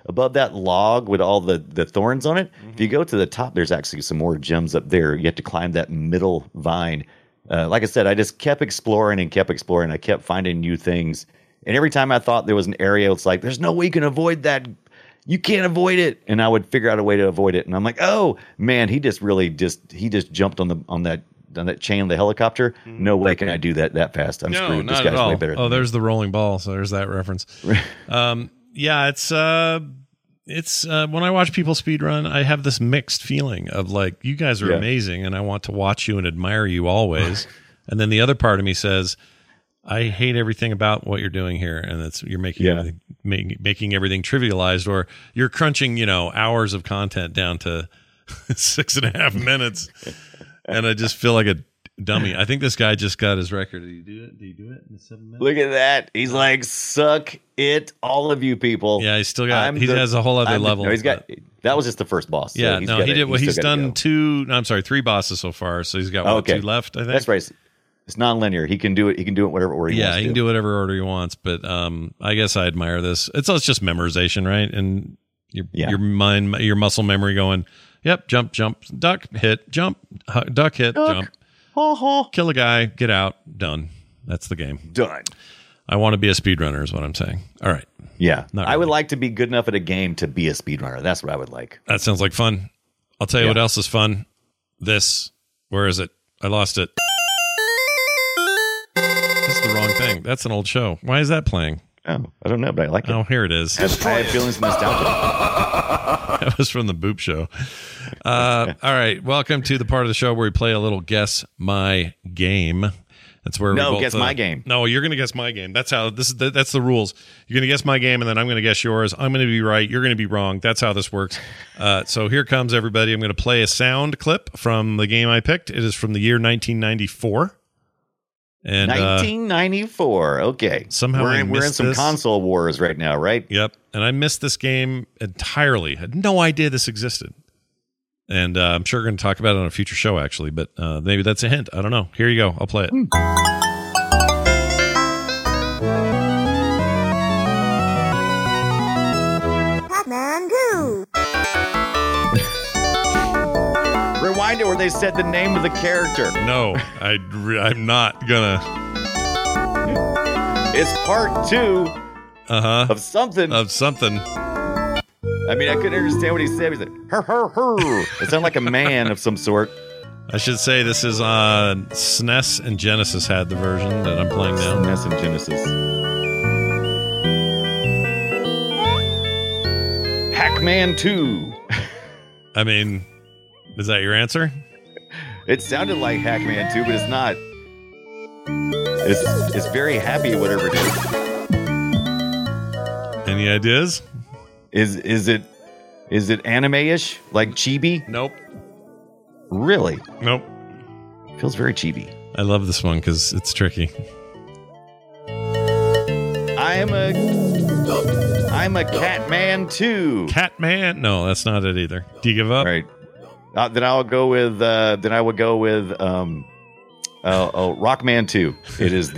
Speaker 11: log with all the thorns on it, if you go to the top, there's actually some more gems up there. You have to climb that middle vine. Like I said, I just kept exploring. I kept finding new things. And every time I thought there was an area, it's like, there's no way you can avoid that. You can't avoid it. And I would figure out a way to avoid it. And I'm like, oh man, he just jumped on that chain of the helicopter. No way can I do that fast. I'm screwed. This guy's way better.
Speaker 10: Oh, there's the rolling ball. So there's that reference. Yeah, it's when I watch people speedrun, I have this mixed feeling of like, you guys are amazing and I want to watch you and admire you always. And then the other part of me says, I hate everything about what you're doing here. And you're making everything trivialized, or you're crunching, hours of content down to 6.5 minutes. And I just feel like a dummy. I think this guy just got his record. Did he do it? Did he do it in 7 minutes?
Speaker 11: Look at that. He's like, suck it, all of you people.
Speaker 10: Yeah, he's still got. He has a whole other level.
Speaker 11: No, he's got. That was just the first boss. So
Speaker 10: yeah, he did. Well, he's done 3 bosses so far. So he's got 2 left. I think
Speaker 11: that's right. It's non-linear. He can do it. He can do it whatever order he wants.
Speaker 10: Yeah, he can do whatever order he wants. But I guess I admire this. It's just memorization, right? And your mind, your muscle memory going. Yep, jump, duck, hit, jump, duck, hit, jump. Kill a guy, get out, done. That's the game.
Speaker 11: Done.
Speaker 10: I want to be a speedrunner is what I'm saying. All right.
Speaker 11: Yeah. I would like to be good enough at a game to be a speedrunner. That's what I would like.
Speaker 10: That sounds like fun. I'll tell you what else is fun. Where is it? I lost it. This is the wrong thing. That's an old show. Why is that playing?
Speaker 11: Oh, I don't know, but I like it.
Speaker 10: Oh, here it is.
Speaker 11: I have feelings of nostalgia.
Speaker 10: That was from the Boop Show. All right. Welcome to the part of the show where we play a little Guess My Game. That's where
Speaker 11: Guess My Game.
Speaker 10: No, you're going to guess my game. That's how this is. That's the rules. You're going to guess my game, and then I'm going to guess yours. I'm going to be right. You're going to be wrong. That's how this works. So here comes everybody. I'm going to play a sound clip from the game I picked. It is from the year 1994. And
Speaker 11: 1994. Okay.
Speaker 10: Somehow
Speaker 11: we're in some console wars right now, right?
Speaker 10: Yep. And I missed this game entirely. Had no idea this existed. And I'm sure we're going to talk about it on a future show, actually. But maybe that's a hint. I don't know. Here you go. I'll play it.
Speaker 11: Pac-Man 2. Rewind it where they said the name of the character.
Speaker 10: No, I'm not gonna.
Speaker 11: It's part 2 of something.
Speaker 10: Of something.
Speaker 11: I mean, I couldn't understand what he said. He said, her. It sounded like a man of some sort.
Speaker 10: I should say this is SNES and Genesis had the version that I'm playing now.
Speaker 11: SNES and Genesis. Pac-Man 2.
Speaker 10: I mean, is that your answer?
Speaker 11: It sounded like Pac-Man 2, but it's not. It's very happy, whatever it is.
Speaker 10: Any ideas?
Speaker 11: Is it anime-ish, like chibi?
Speaker 10: Nope.
Speaker 11: Really?
Speaker 10: Nope.
Speaker 11: Feels very chibi.
Speaker 10: I love this one because it's tricky.
Speaker 11: I'm a Catman 2.
Speaker 10: Catman? No, that's not it either. Do you give up?
Speaker 11: All right. Then I would go with Rockman 2. It is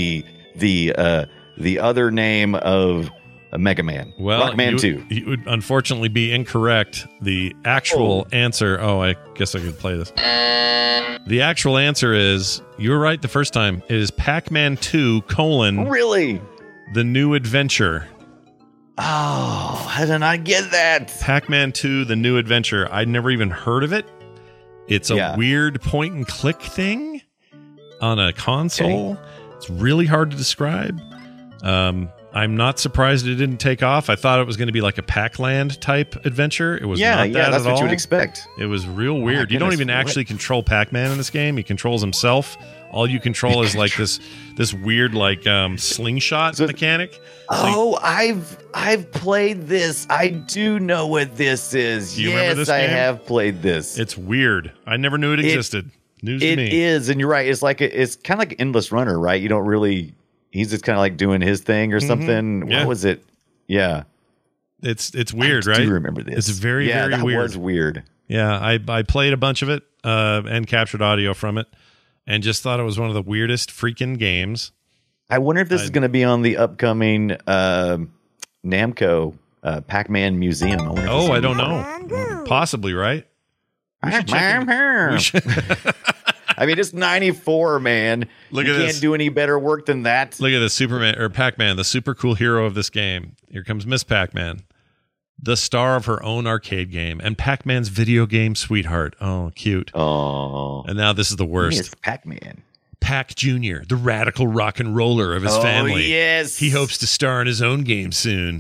Speaker 11: the other name of Mega Man.
Speaker 10: Well,
Speaker 11: Rockman 2.
Speaker 10: You would unfortunately be incorrect. The actual answer. Oh, I guess I could play this. The actual answer is, you were right the first time. It is Pac-Man 2,
Speaker 11: Really?
Speaker 10: The New Adventure.
Speaker 11: Oh, how did I get that?
Speaker 10: Pac-Man 2, The New Adventure. I'd never even heard of it. It's a weird point-and-click thing on a console. Okay. It's really hard to describe. I'm not surprised it didn't take off. I thought it was going to be like a Pac-Land type adventure. It was not that
Speaker 11: that's
Speaker 10: at
Speaker 11: what
Speaker 10: all.
Speaker 11: You would expect.
Speaker 10: It was real weird. You don't even actually control Pac-Man in this game. He controls himself. All you control is like this weird like slingshot mechanic.
Speaker 11: Oh, I've played this. I do know what this is.
Speaker 10: Do you remember this game?
Speaker 11: I have played this.
Speaker 10: It's weird. I never knew it existed. News to me.
Speaker 11: It is, and you're right. It's kind of like Endless Runner, right? You don't really. He's just kind of like doing his thing or something.
Speaker 10: Yeah.
Speaker 11: What was it? Yeah.
Speaker 10: It's weird, right?
Speaker 11: I do remember this.
Speaker 10: It's very weird.
Speaker 11: That was weird.
Speaker 10: Yeah, I played a bunch of it and captured audio from it and just thought it was one of the weirdest freaking games.
Speaker 11: I wonder if this is going to be on the upcoming Namco Pac-Man Museum.
Speaker 10: I don't know. Possibly, right?
Speaker 11: We should I mean, it's 94, man. You can't do any better work than that.
Speaker 10: Look at the Superman or Pac-Man, the super cool hero of this game. Here comes Miss Pac-Man, the star of her own arcade game and Pac-Man's video game sweetheart. Oh, cute.
Speaker 11: Oh.
Speaker 10: And now this is the worst.
Speaker 11: It's Pac-Man.
Speaker 10: Pac Jr., the radical rock and roller of his family.
Speaker 11: Yes.
Speaker 10: He hopes to star in his own game soon.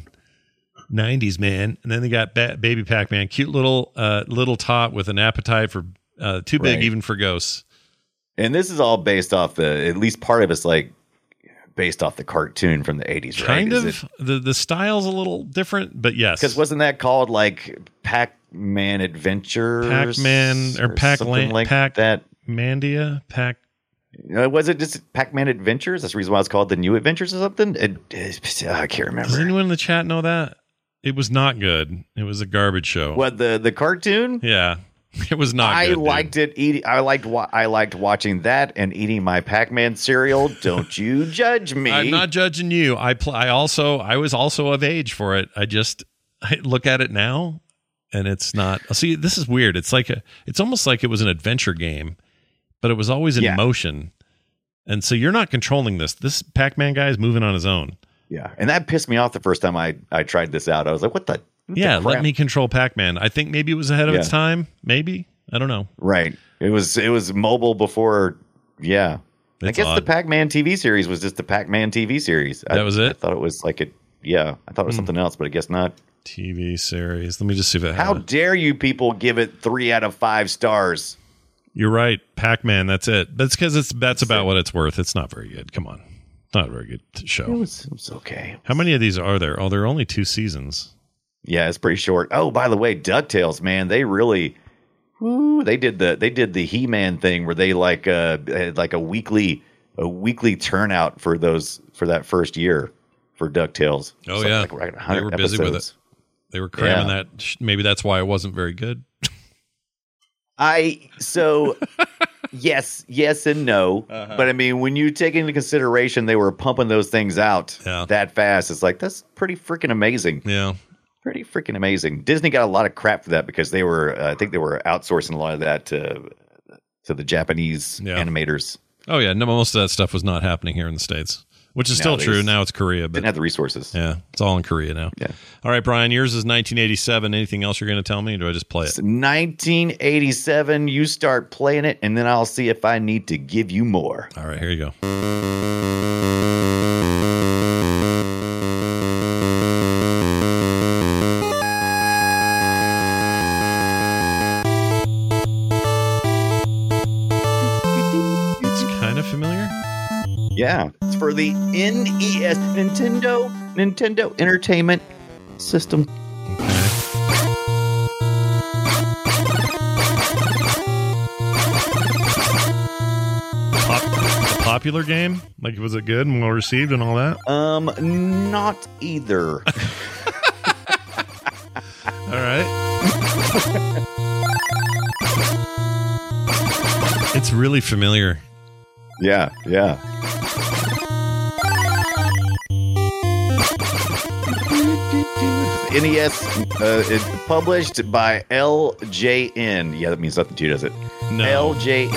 Speaker 10: 90s, man. And then they got baby Pac-Man, cute little tot with an appetite for too big even for ghosts.
Speaker 11: And this is all based off at least part of it's like based off the cartoon from the 80s, right?
Speaker 10: Kind of. The style's a little different, but yes.
Speaker 11: Because wasn't that called like Pac-Man Adventures?
Speaker 10: Pac-Man or
Speaker 11: something like that?
Speaker 10: Mandia?
Speaker 11: Was it just Pac-Man Adventures? That's the reason why it's called The New Adventures or something? I can't remember.
Speaker 10: Does anyone in the chat know that? It was not good. It was a garbage show.
Speaker 11: What, the cartoon?
Speaker 10: Yeah. It was not good.
Speaker 11: I liked it. I liked watching that and eating my Pac-Man cereal. Don't you judge me.
Speaker 10: I'm not judging you. I was also of age for it. I look at it now and it's not. See, this is weird. It's almost like it was an adventure game, but it was always in motion. And so you're not controlling this. This Pac-Man guy is moving on his own.
Speaker 11: Yeah. And that pissed me off the first time I tried this out. I was like, what the
Speaker 10: let me control Pac-Man. I think maybe it was ahead of its time. Maybe. I don't know.
Speaker 11: Right. It was mobile before. Yeah. I guess the Pac-Man TV series was just the Pac-Man TV series.
Speaker 10: That was it?
Speaker 11: I thought it was like it. Yeah. I thought it was something else, but I guess not.
Speaker 10: TV series. Let me just see if it
Speaker 11: How dare you people give it 3 out of 5 stars?
Speaker 10: You're right. Pac-Man. That's it. That's because that's about what it's worth. It's not very good. Come on. Not a very good show.
Speaker 11: It was okay.
Speaker 10: How many of these are there? Oh, there are only 2 seasons.
Speaker 11: Yeah, it's pretty short. Oh, by the way, DuckTales, man, they really, they did the He-Man thing where they had like a weekly turnout for that first year for DuckTales.
Speaker 10: Oh yeah,
Speaker 11: like right, 100
Speaker 10: they were busy
Speaker 11: episodes.
Speaker 10: with it. They were cramming that. Maybe that's why it wasn't very good.
Speaker 11: Yes and no. But I mean, when you take into consideration they were pumping those things out that fast, it's like that's pretty freaking amazing.
Speaker 10: Yeah.
Speaker 11: Pretty freaking amazing. Disney got a lot of crap for that because they were, I think they were outsourcing a lot of that to the Japanese animators.
Speaker 10: Oh yeah, no, most of that stuff was not happening here in the States, which is still true. Now it's Korea, but
Speaker 11: didn't have the resources.
Speaker 10: Yeah, it's all in Korea now.
Speaker 11: Yeah.
Speaker 10: All right, Brian, yours is 1987. Anything else you're going to tell me, or do I just play it?
Speaker 11: It's 1987. You start playing it, and then I'll see if I need to give you more.
Speaker 10: All right, here you go.
Speaker 11: Yeah, it's for the NES, Nintendo Entertainment System.
Speaker 10: Okay. Popular game? Like, was it good and well received and all that?
Speaker 11: Not either.
Speaker 10: All right. It's really familiar.
Speaker 11: Yeah. NES, it's published by LJN. Yeah, that means nothing to you, does it?
Speaker 10: No.
Speaker 11: LJN.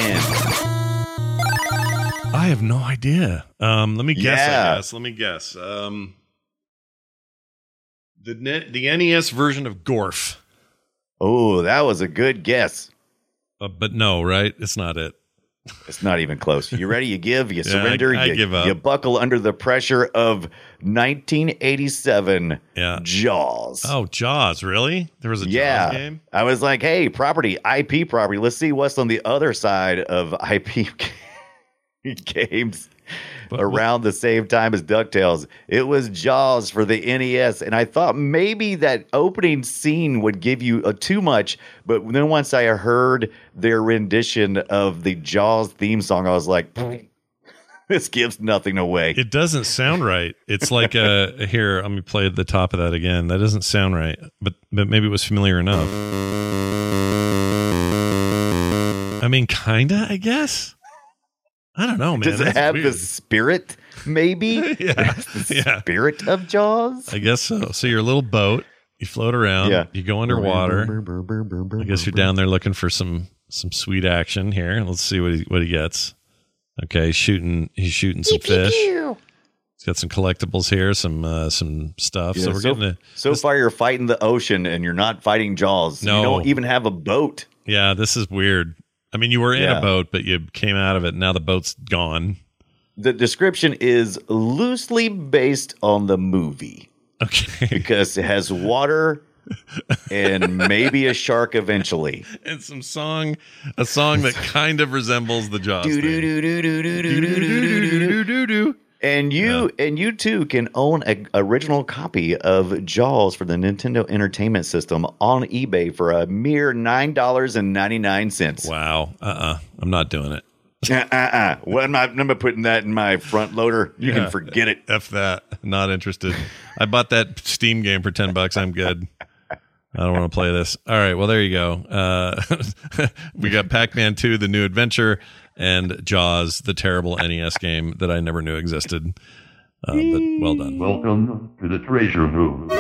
Speaker 10: I have no idea. Let me guess.
Speaker 11: Yeah.
Speaker 10: I guess. Let me guess. The NES version of Gorf.
Speaker 11: Oh, that was a good guess.
Speaker 10: But no, right? It's not it.
Speaker 11: It's not even close. You ready? You give. You surrender.
Speaker 10: I give up.
Speaker 11: You buckle under the pressure of 1987 Jaws.
Speaker 10: Oh, Jaws. Really? There was a Jaws game?
Speaker 11: I was like, hey, IP property. Let's see what's on the other side of IP games. Around the same time as DuckTales. It was Jaws for the NES, and I thought maybe that opening scene would give you too much, but then once I heard their rendition of the Jaws theme song, I was like, this gives nothing away.
Speaker 10: It doesn't sound right. It's like here, let me play the top of that again. That doesn't sound right, but maybe it was familiar enough. I mean, kinda, I guess. I don't know, man.
Speaker 11: Does it have the spirit, maybe?
Speaker 10: The
Speaker 11: spirit of Jaws?
Speaker 10: I guess so. So you're a little boat. You float around.
Speaker 11: Yeah.
Speaker 10: You go underwater. I guess you're down there looking for some sweet action here. Let's see what he gets. Okay, he's shooting some fish. He's got some collectibles here, some stuff.
Speaker 11: Yeah,
Speaker 10: so we're getting
Speaker 11: so far you're fighting the ocean and you're not fighting Jaws.
Speaker 10: No.
Speaker 11: You don't even have a boat.
Speaker 10: Yeah, this is weird. I mean, you were in a boat, but you came out of it. Now the boat's gone.
Speaker 11: The description is loosely based on the movie.
Speaker 10: Okay.
Speaker 11: Because it has water and maybe a shark eventually.
Speaker 10: And a song that kind of resembles the Jaws thing.
Speaker 11: And you too can own an original copy of Jaws for the Nintendo Entertainment System on eBay for a mere $9.99.
Speaker 10: Wow. I'm not doing it.
Speaker 11: Well, I'm not putting that in my front loader. You can forget it.
Speaker 10: F that. Not interested. I bought that Steam game for $10. I'm good. I don't want to play this. All right. Well, there you go. We got Pac-Man 2, The New Adventure, and Jaws, the terrible NES game that I never knew existed. But well done.
Speaker 13: Welcome to the treasure room.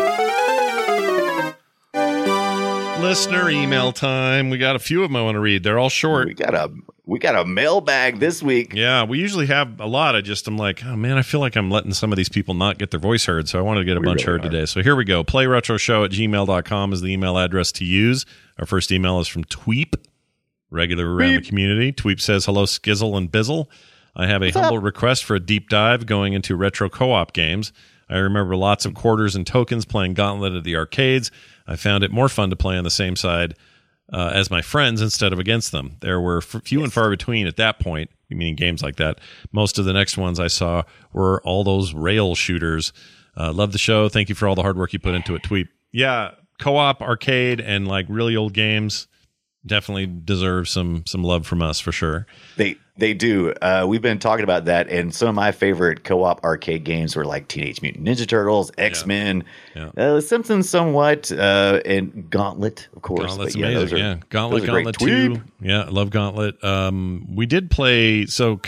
Speaker 10: Listener email time. We got a few of them I want to read. They're all short.
Speaker 11: We got a mailbag this week.
Speaker 10: Yeah, we usually have a lot. I'm like, oh man, I feel like I'm letting some of these people not get their voice heard. So I wanted to get a bunch heard today. So here we go. PlayRetroShow@gmail.com is the email address to use. Our first email is from Tweep, regular around the community. Tweep says, hello, Skizzle and Bizzle. I have a humble request for a deep dive going into retro co-op games. I remember lots of quarters and tokens playing Gauntlet at the arcades. I found it more fun to play on the same side as my friends instead of against them. There were few and far between at that point, meaning games like that. Most of the next ones I saw were all those rail shooters. Love the show. Thank you for all the hard work you put into it, Tweet. Yeah, co-op, arcade, and like really old games definitely deserve some love from us for sure.
Speaker 11: They do. We've been talking about that, and some of my favorite co-op arcade games were like Teenage Mutant Ninja Turtles, X-Men, Simpsons somewhat, and Gauntlet, of course.
Speaker 10: Gauntlet's amazing, Gauntlet 2. Yeah, I love Gauntlet. We did play,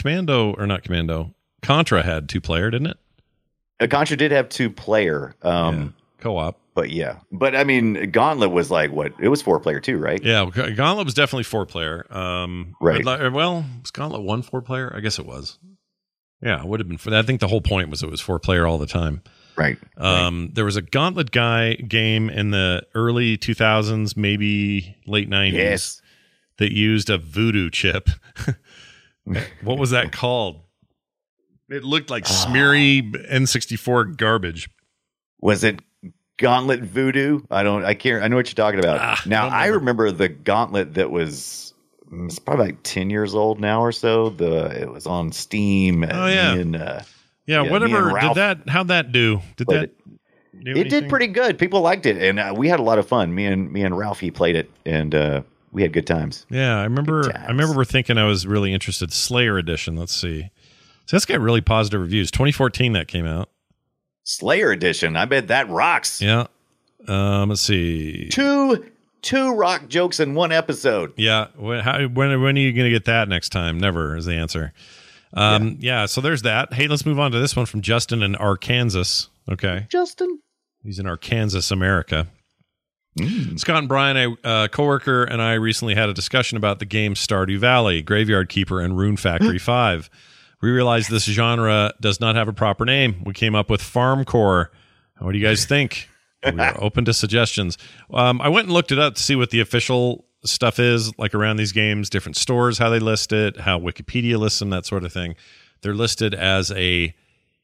Speaker 10: Contra had 2-player, didn't it?
Speaker 11: Contra did have 2-player.
Speaker 10: Co-op.
Speaker 11: But I mean, Gauntlet was like what? It was 4-player too, right?
Speaker 10: Yeah, Gauntlet was definitely 4-player.
Speaker 11: Right.
Speaker 10: Well, was Gauntlet 1 4-player? I guess it was. Yeah, it would have been. I think the whole point was it was 4-player all the time.
Speaker 11: Right.
Speaker 10: There was a Gauntlet game in the early 2000s, maybe late 90s, that used a voodoo chip. What was that called? It looked like smeary N64 garbage.
Speaker 11: Was it Gauntlet Voodoo? I know what you're talking about. I remember the Gauntlet that was it's probably like 10 years old now or so. It was on Steam.
Speaker 10: Oh yeah. Whatever. How'd that do?
Speaker 11: It did pretty good. People liked it, and we had a lot of fun. Me and Ralphie played it, and we had good times.
Speaker 10: Yeah, I remember we're thinking I was really interested. Slayer Edition. Let's see. So that's got really positive reviews. 2014 that came out.
Speaker 11: Slayer Edition. I bet that rocks.
Speaker 10: Yeah. Let's see.
Speaker 11: 2 2 rock jokes in one episode.
Speaker 10: Yeah. When are you going to get that next time? Never is the answer. Yeah. So there's that. Hey, let's move on to this one from Justin in Arkansas. Okay.
Speaker 11: Justin.
Speaker 10: He's in Arkansas, America. Scott and Brian, a coworker, and I recently had a discussion about the game Stardew Valley, Graveyard Keeper, and Rune Factory 5. We realized this genre does not have a proper name. We came up with FarmCore. What do you guys think? We are open to suggestions. I went and looked it up to see what the official stuff is, like around these games, different stores, how they list it, how Wikipedia lists them, that sort of thing. They're listed as a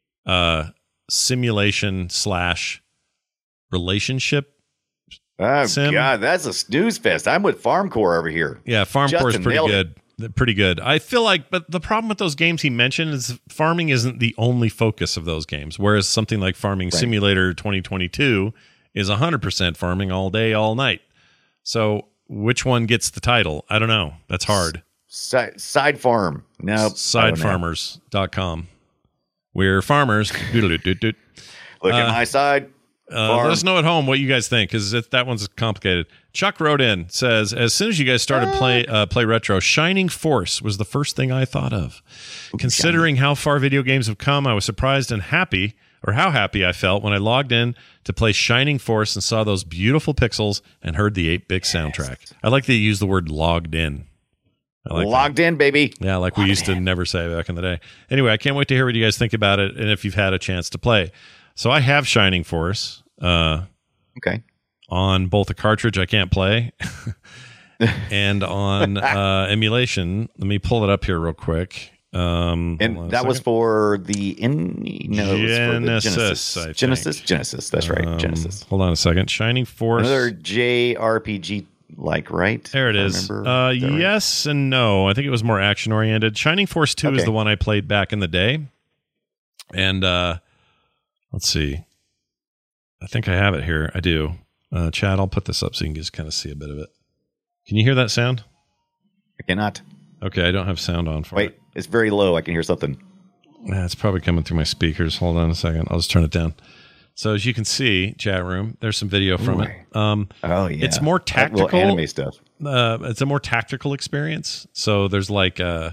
Speaker 10: simulation / relationship sim.
Speaker 11: God, that's a snooze fest. I'm with FarmCore over here.
Speaker 10: Yeah, FarmCore is pretty good. Pretty good. I feel like, but the problem with those games he mentioned is farming isn't the only focus of those games. Whereas something like Farming Simulator 2022 is 100% farming all day, all night. So which one gets the title? I don't know. That's hard.
Speaker 11: Side farm. No.
Speaker 10: Sidefarmers.com. We're farmers.
Speaker 11: Look at my side.
Speaker 10: Let us know at home what you guys think, because that one's complicated. Chuck wrote in, says, as soon as you guys started play retro, Shining Force was the first thing I thought of. Considering how far video games have come, I was surprised and happy, or how happy I felt when I logged in to play Shining Force and saw those beautiful pixels and heard the 8-bit soundtrack. I like that you use the word logged in.
Speaker 11: Logged in, baby.
Speaker 10: Yeah, like we used to never say back in the day. Anyway, I can't wait to hear what you guys think about it and if you've had a chance to play. So I have Shining Force.
Speaker 11: Okay.
Speaker 10: On both a cartridge I can't play and on emulation. Let me pull it up here real quick.
Speaker 11: And that was for the Genesis. Genesis. That's right. Genesis.
Speaker 10: Hold on a second. Shining Force.
Speaker 11: Another JRPG, right?
Speaker 10: There it is. Yes and no. I think it was more action oriented. Shining Force 2 is the one I played back in the day. And let's see. I think I have it here. I do. Chad, I'll put this up so you can just kind of see a bit of it. Can you hear that sound?
Speaker 11: I cannot.
Speaker 10: Okay, I don't have sound on for it.
Speaker 11: Wait, it's very low. I can hear something.
Speaker 10: Yeah, it's probably coming through my speakers. Hold on a second. I'll just turn it down. So as you can see, chat room, there's some video from it. It's more tactical.
Speaker 11: Anime stuff.
Speaker 10: It's a more tactical experience. So there's like, the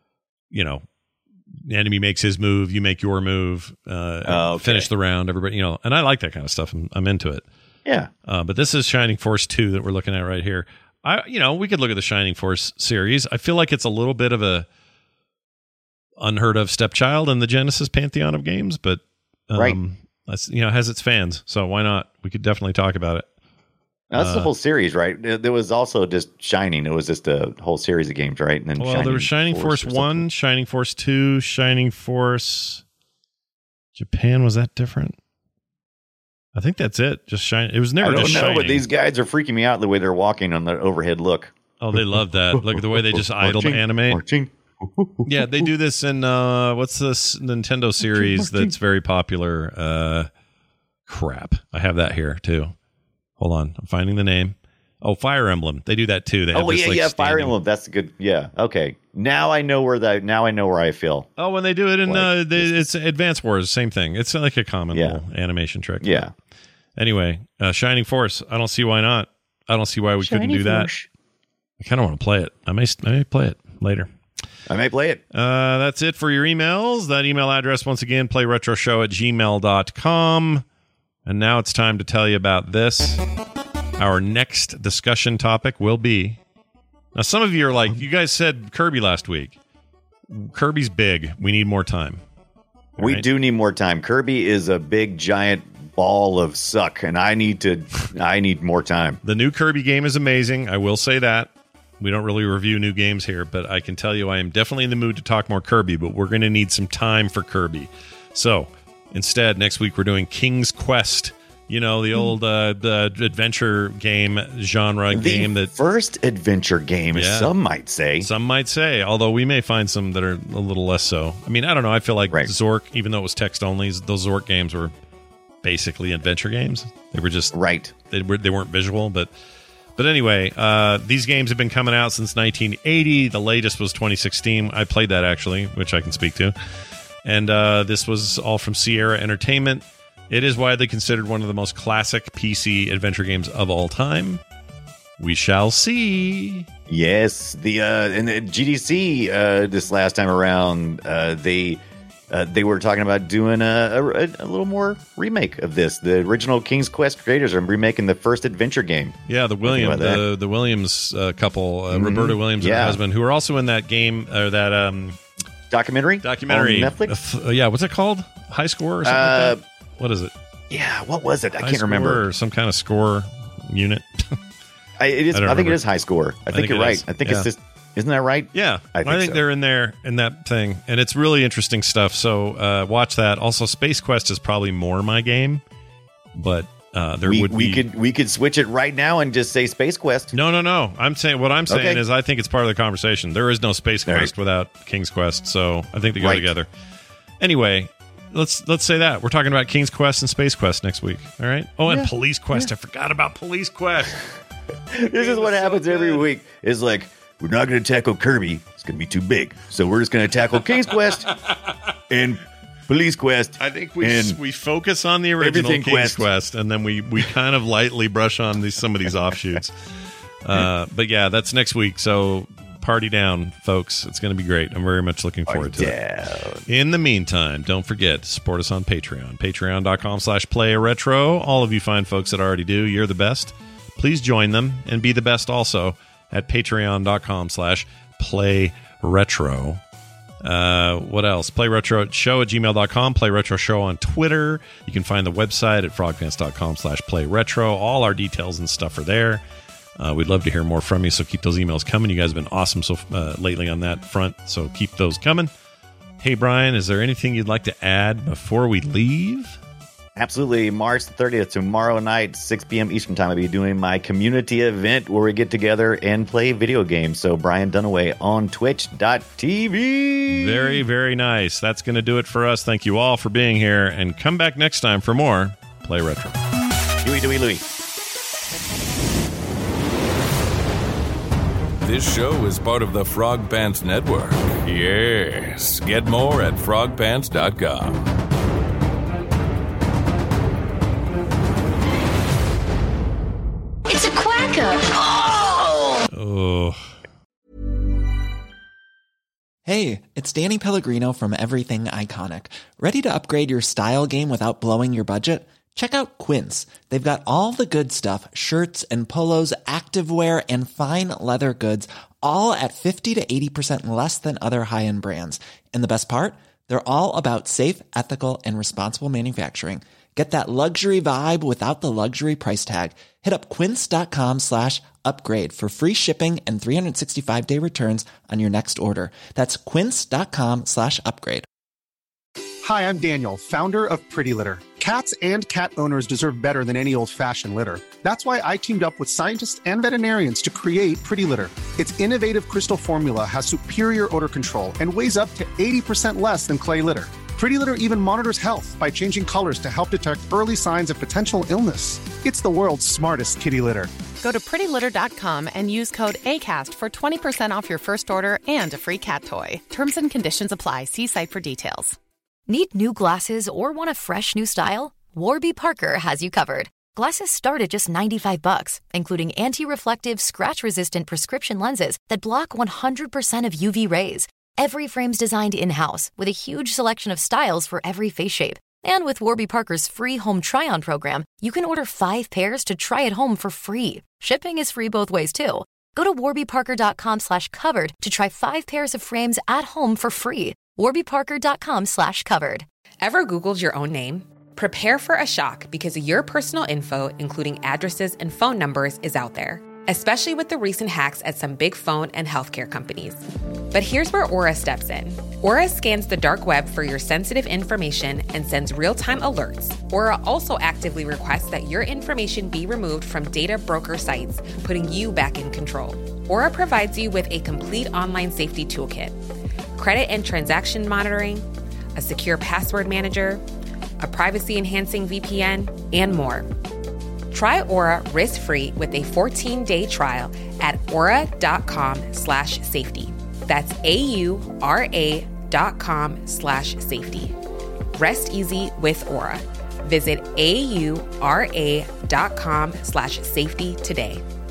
Speaker 10: enemy makes his move, you make your move, finish the round, everybody, and I like that kind of stuff. I'm into it.
Speaker 11: Yeah.
Speaker 10: But this is Shining Force 2 that we're looking at right here. We could look at the Shining Force series. I feel like it's a little bit of a unheard of stepchild in the Genesis pantheon of games, but that's, has its fans. So why not? We could definitely talk about it.
Speaker 11: That's the whole series, right? There was also just Shining. It was just a whole series of games, right? And then
Speaker 10: there was Shining Force 1, Shining Force 2, Shining Force Japan. Was that different? I think that's it. Just Shining. It was never just Shining. I don't know,
Speaker 11: but these guys are freaking me out the way they're walking on the overhead look.
Speaker 10: Oh, they love that. Look at the way they just idle animate. Yeah, they do this in, what's this Nintendo series that's very popular? Crap. I have that here, too. Hold on. I'm finding the name. Oh, Fire Emblem. They do that too. They have
Speaker 11: Fire Emblem. That's good. Yeah. Okay. Now I know where I feel.
Speaker 10: Oh, when they do it in it's Advance Wars, same thing. It's like a common little animation trick.
Speaker 11: Yeah.
Speaker 10: Anyway, Shining Force. I don't see why not. I don't see why we couldn't do that. I kind of want to play it. I may play it later.
Speaker 11: I may play it.
Speaker 10: That's it for your emails. That email address, once again, playretroshow@gmail.com. And now it's time to tell you about this. Our next discussion topic will be... Now, some of you are like, you guys said Kirby last week. Kirby's big. We need more time.
Speaker 11: We do need more time. Kirby is a big, giant ball of suck, and I need more time.
Speaker 10: The new Kirby game is amazing. I will say that. We don't really review new games here, but I can tell you I am definitely in the mood to talk more Kirby, but we're going to need some time for Kirby. So... Instead, next week we're doing King's Quest. The old adventure game genre game. The
Speaker 11: first adventure game, as some might say.
Speaker 10: Some might say, although we may find some that are a little less so. I mean, I don't know. I feel like Zork, even though it was text only, those Zork games were basically adventure games. They were just...
Speaker 11: Right.
Speaker 10: They weren't visual, but anyway, these games have been coming out since 1980. The latest was 2016. I played that, actually, which I can speak to. And this was all from Sierra Entertainment. It is widely considered one of the most classic PC adventure games of all time. We shall see.
Speaker 11: Yes, and the GDC this last time around, they were talking about doing a little more remake of this. The original King's Quest creators are remaking the first adventure game.
Speaker 10: Yeah, the Williams couple, Roberta Williams and her husband, who are also in that game or that
Speaker 11: documentary
Speaker 10: on
Speaker 11: Netflix.
Speaker 10: Yeah, what's it called? High Score or something like that? What is it?
Speaker 11: Yeah, what was it? I
Speaker 10: High
Speaker 11: can't remember.
Speaker 10: Or some kind of score unit.
Speaker 11: I think it is High Score. I think you're right. I think it's just. Isn't that right?
Speaker 10: Yeah, I think they're in there in that thing, and it's really interesting stuff. So watch that. Also, Space Quest is probably more my game, but we
Speaker 11: could switch it right now and just say Space Quest.
Speaker 10: No. I'm saying is I think it's part of the conversation. There is no Space Quest without King's Quest, so I think they go together. Anyway, let's say that we're talking about King's Quest and Space Quest next week. All right. Oh, and Police Quest. I forgot about Police Quest.
Speaker 11: This is what happens every week. Is like, we're not going to tackle Kirby. It's going to be too big. So we're just going to tackle King's Quest and Police Quest.
Speaker 10: I think we focus on the original King's Quest, and then we kind of lightly brush on some of these offshoots. But yeah, that's next week. So party down, folks. It's going to be great. I'm very much looking forward to it. In the meantime, don't forget to support us on Patreon. Patreon.com/PlayRetro. All of you fine folks that already do, you're the best. Please join them and be the best also at patreon.com/playretro. What else? PlayRetroShow@gmail.com. PlayRetroShow on Twitter. You can find the website at frogpants.com/playretro. All our details and stuff are there. We'd love to hear more from you, so keep those emails coming. You guys have been awesome lately on that front, so keep those coming. Hey, Brian, is there anything you'd like to add before we leave?
Speaker 11: Absolutely. March 30th, tomorrow night, 6 p.m. Eastern Time, I'll be doing my community event where we get together and play video games. So Brian Dunaway on twitch.tv.
Speaker 10: Very, very nice. That's going to do it for us. Thank you all for being here, and come back next time for more Play Retro.
Speaker 11: Huey, Dewey, Louie.
Speaker 14: This show is part of the Frog Pants Network. Yes. Get more at frogpants.com.
Speaker 15: It's a quacker.
Speaker 10: Oh.
Speaker 16: Hey, it's Danny Pellegrino from Everything Iconic. Ready to upgrade your style game without blowing your budget? Check out Quince. They've got all the good stuff, shirts and polos, activewear, and fine leather goods, all at 50 to 80% less than other high-end brands. And the best part? They're all about safe, ethical, and responsible manufacturing. Get that luxury vibe without the luxury price tag. Hit up quince.com/upgrade for free shipping and 365-day returns on your next order. That's quince.com/upgrade.
Speaker 17: Hi, I'm Daniel, founder of Pretty Litter. Cats and cat owners deserve better than any old-fashioned litter. That's why I teamed up with scientists and veterinarians to create Pretty Litter. Its innovative crystal formula has superior odor control and weighs up to 80% less than clay litter. Pretty Litter even monitors health by changing colors to help detect early signs of potential illness. It's the world's smartest kitty litter.
Speaker 18: Go to prettylitter.com and use code ACAST for 20% off your first order and a free cat toy. Terms and conditions apply. See site for details.
Speaker 19: Need new glasses or want a fresh new style? Warby Parker has you covered. Glasses start at just $95, including anti-reflective, scratch-resistant prescription lenses that block 100% of UV rays. Every frame's designed in-house with a huge selection of styles for every face shape. And with Warby Parker's free home try-on program, you can order 5 pairs to try at home for free. Shipping is free both ways, too. Go to warbyparker.com/covered to try 5 pairs of frames at home for free. warbyparker.com/covered.
Speaker 20: Ever Googled your own name? Prepare for a shock because your personal info, including addresses and phone numbers, is out there, especially with the recent hacks at some big phone and healthcare companies. But here's where Aura steps in. Aura scans the dark web for your sensitive information and sends real-time alerts. Aura also actively requests that your information be removed from data broker sites, putting you back in control. Aura provides you with a complete online safety toolkit, credit and transaction monitoring, a secure password manager, a privacy-enhancing VPN, and more. Try Aura risk-free with a 14-day trial at aura.com/safety. That's AURA.com/safety. Rest easy with Aura. Visit AURA.com/safety today.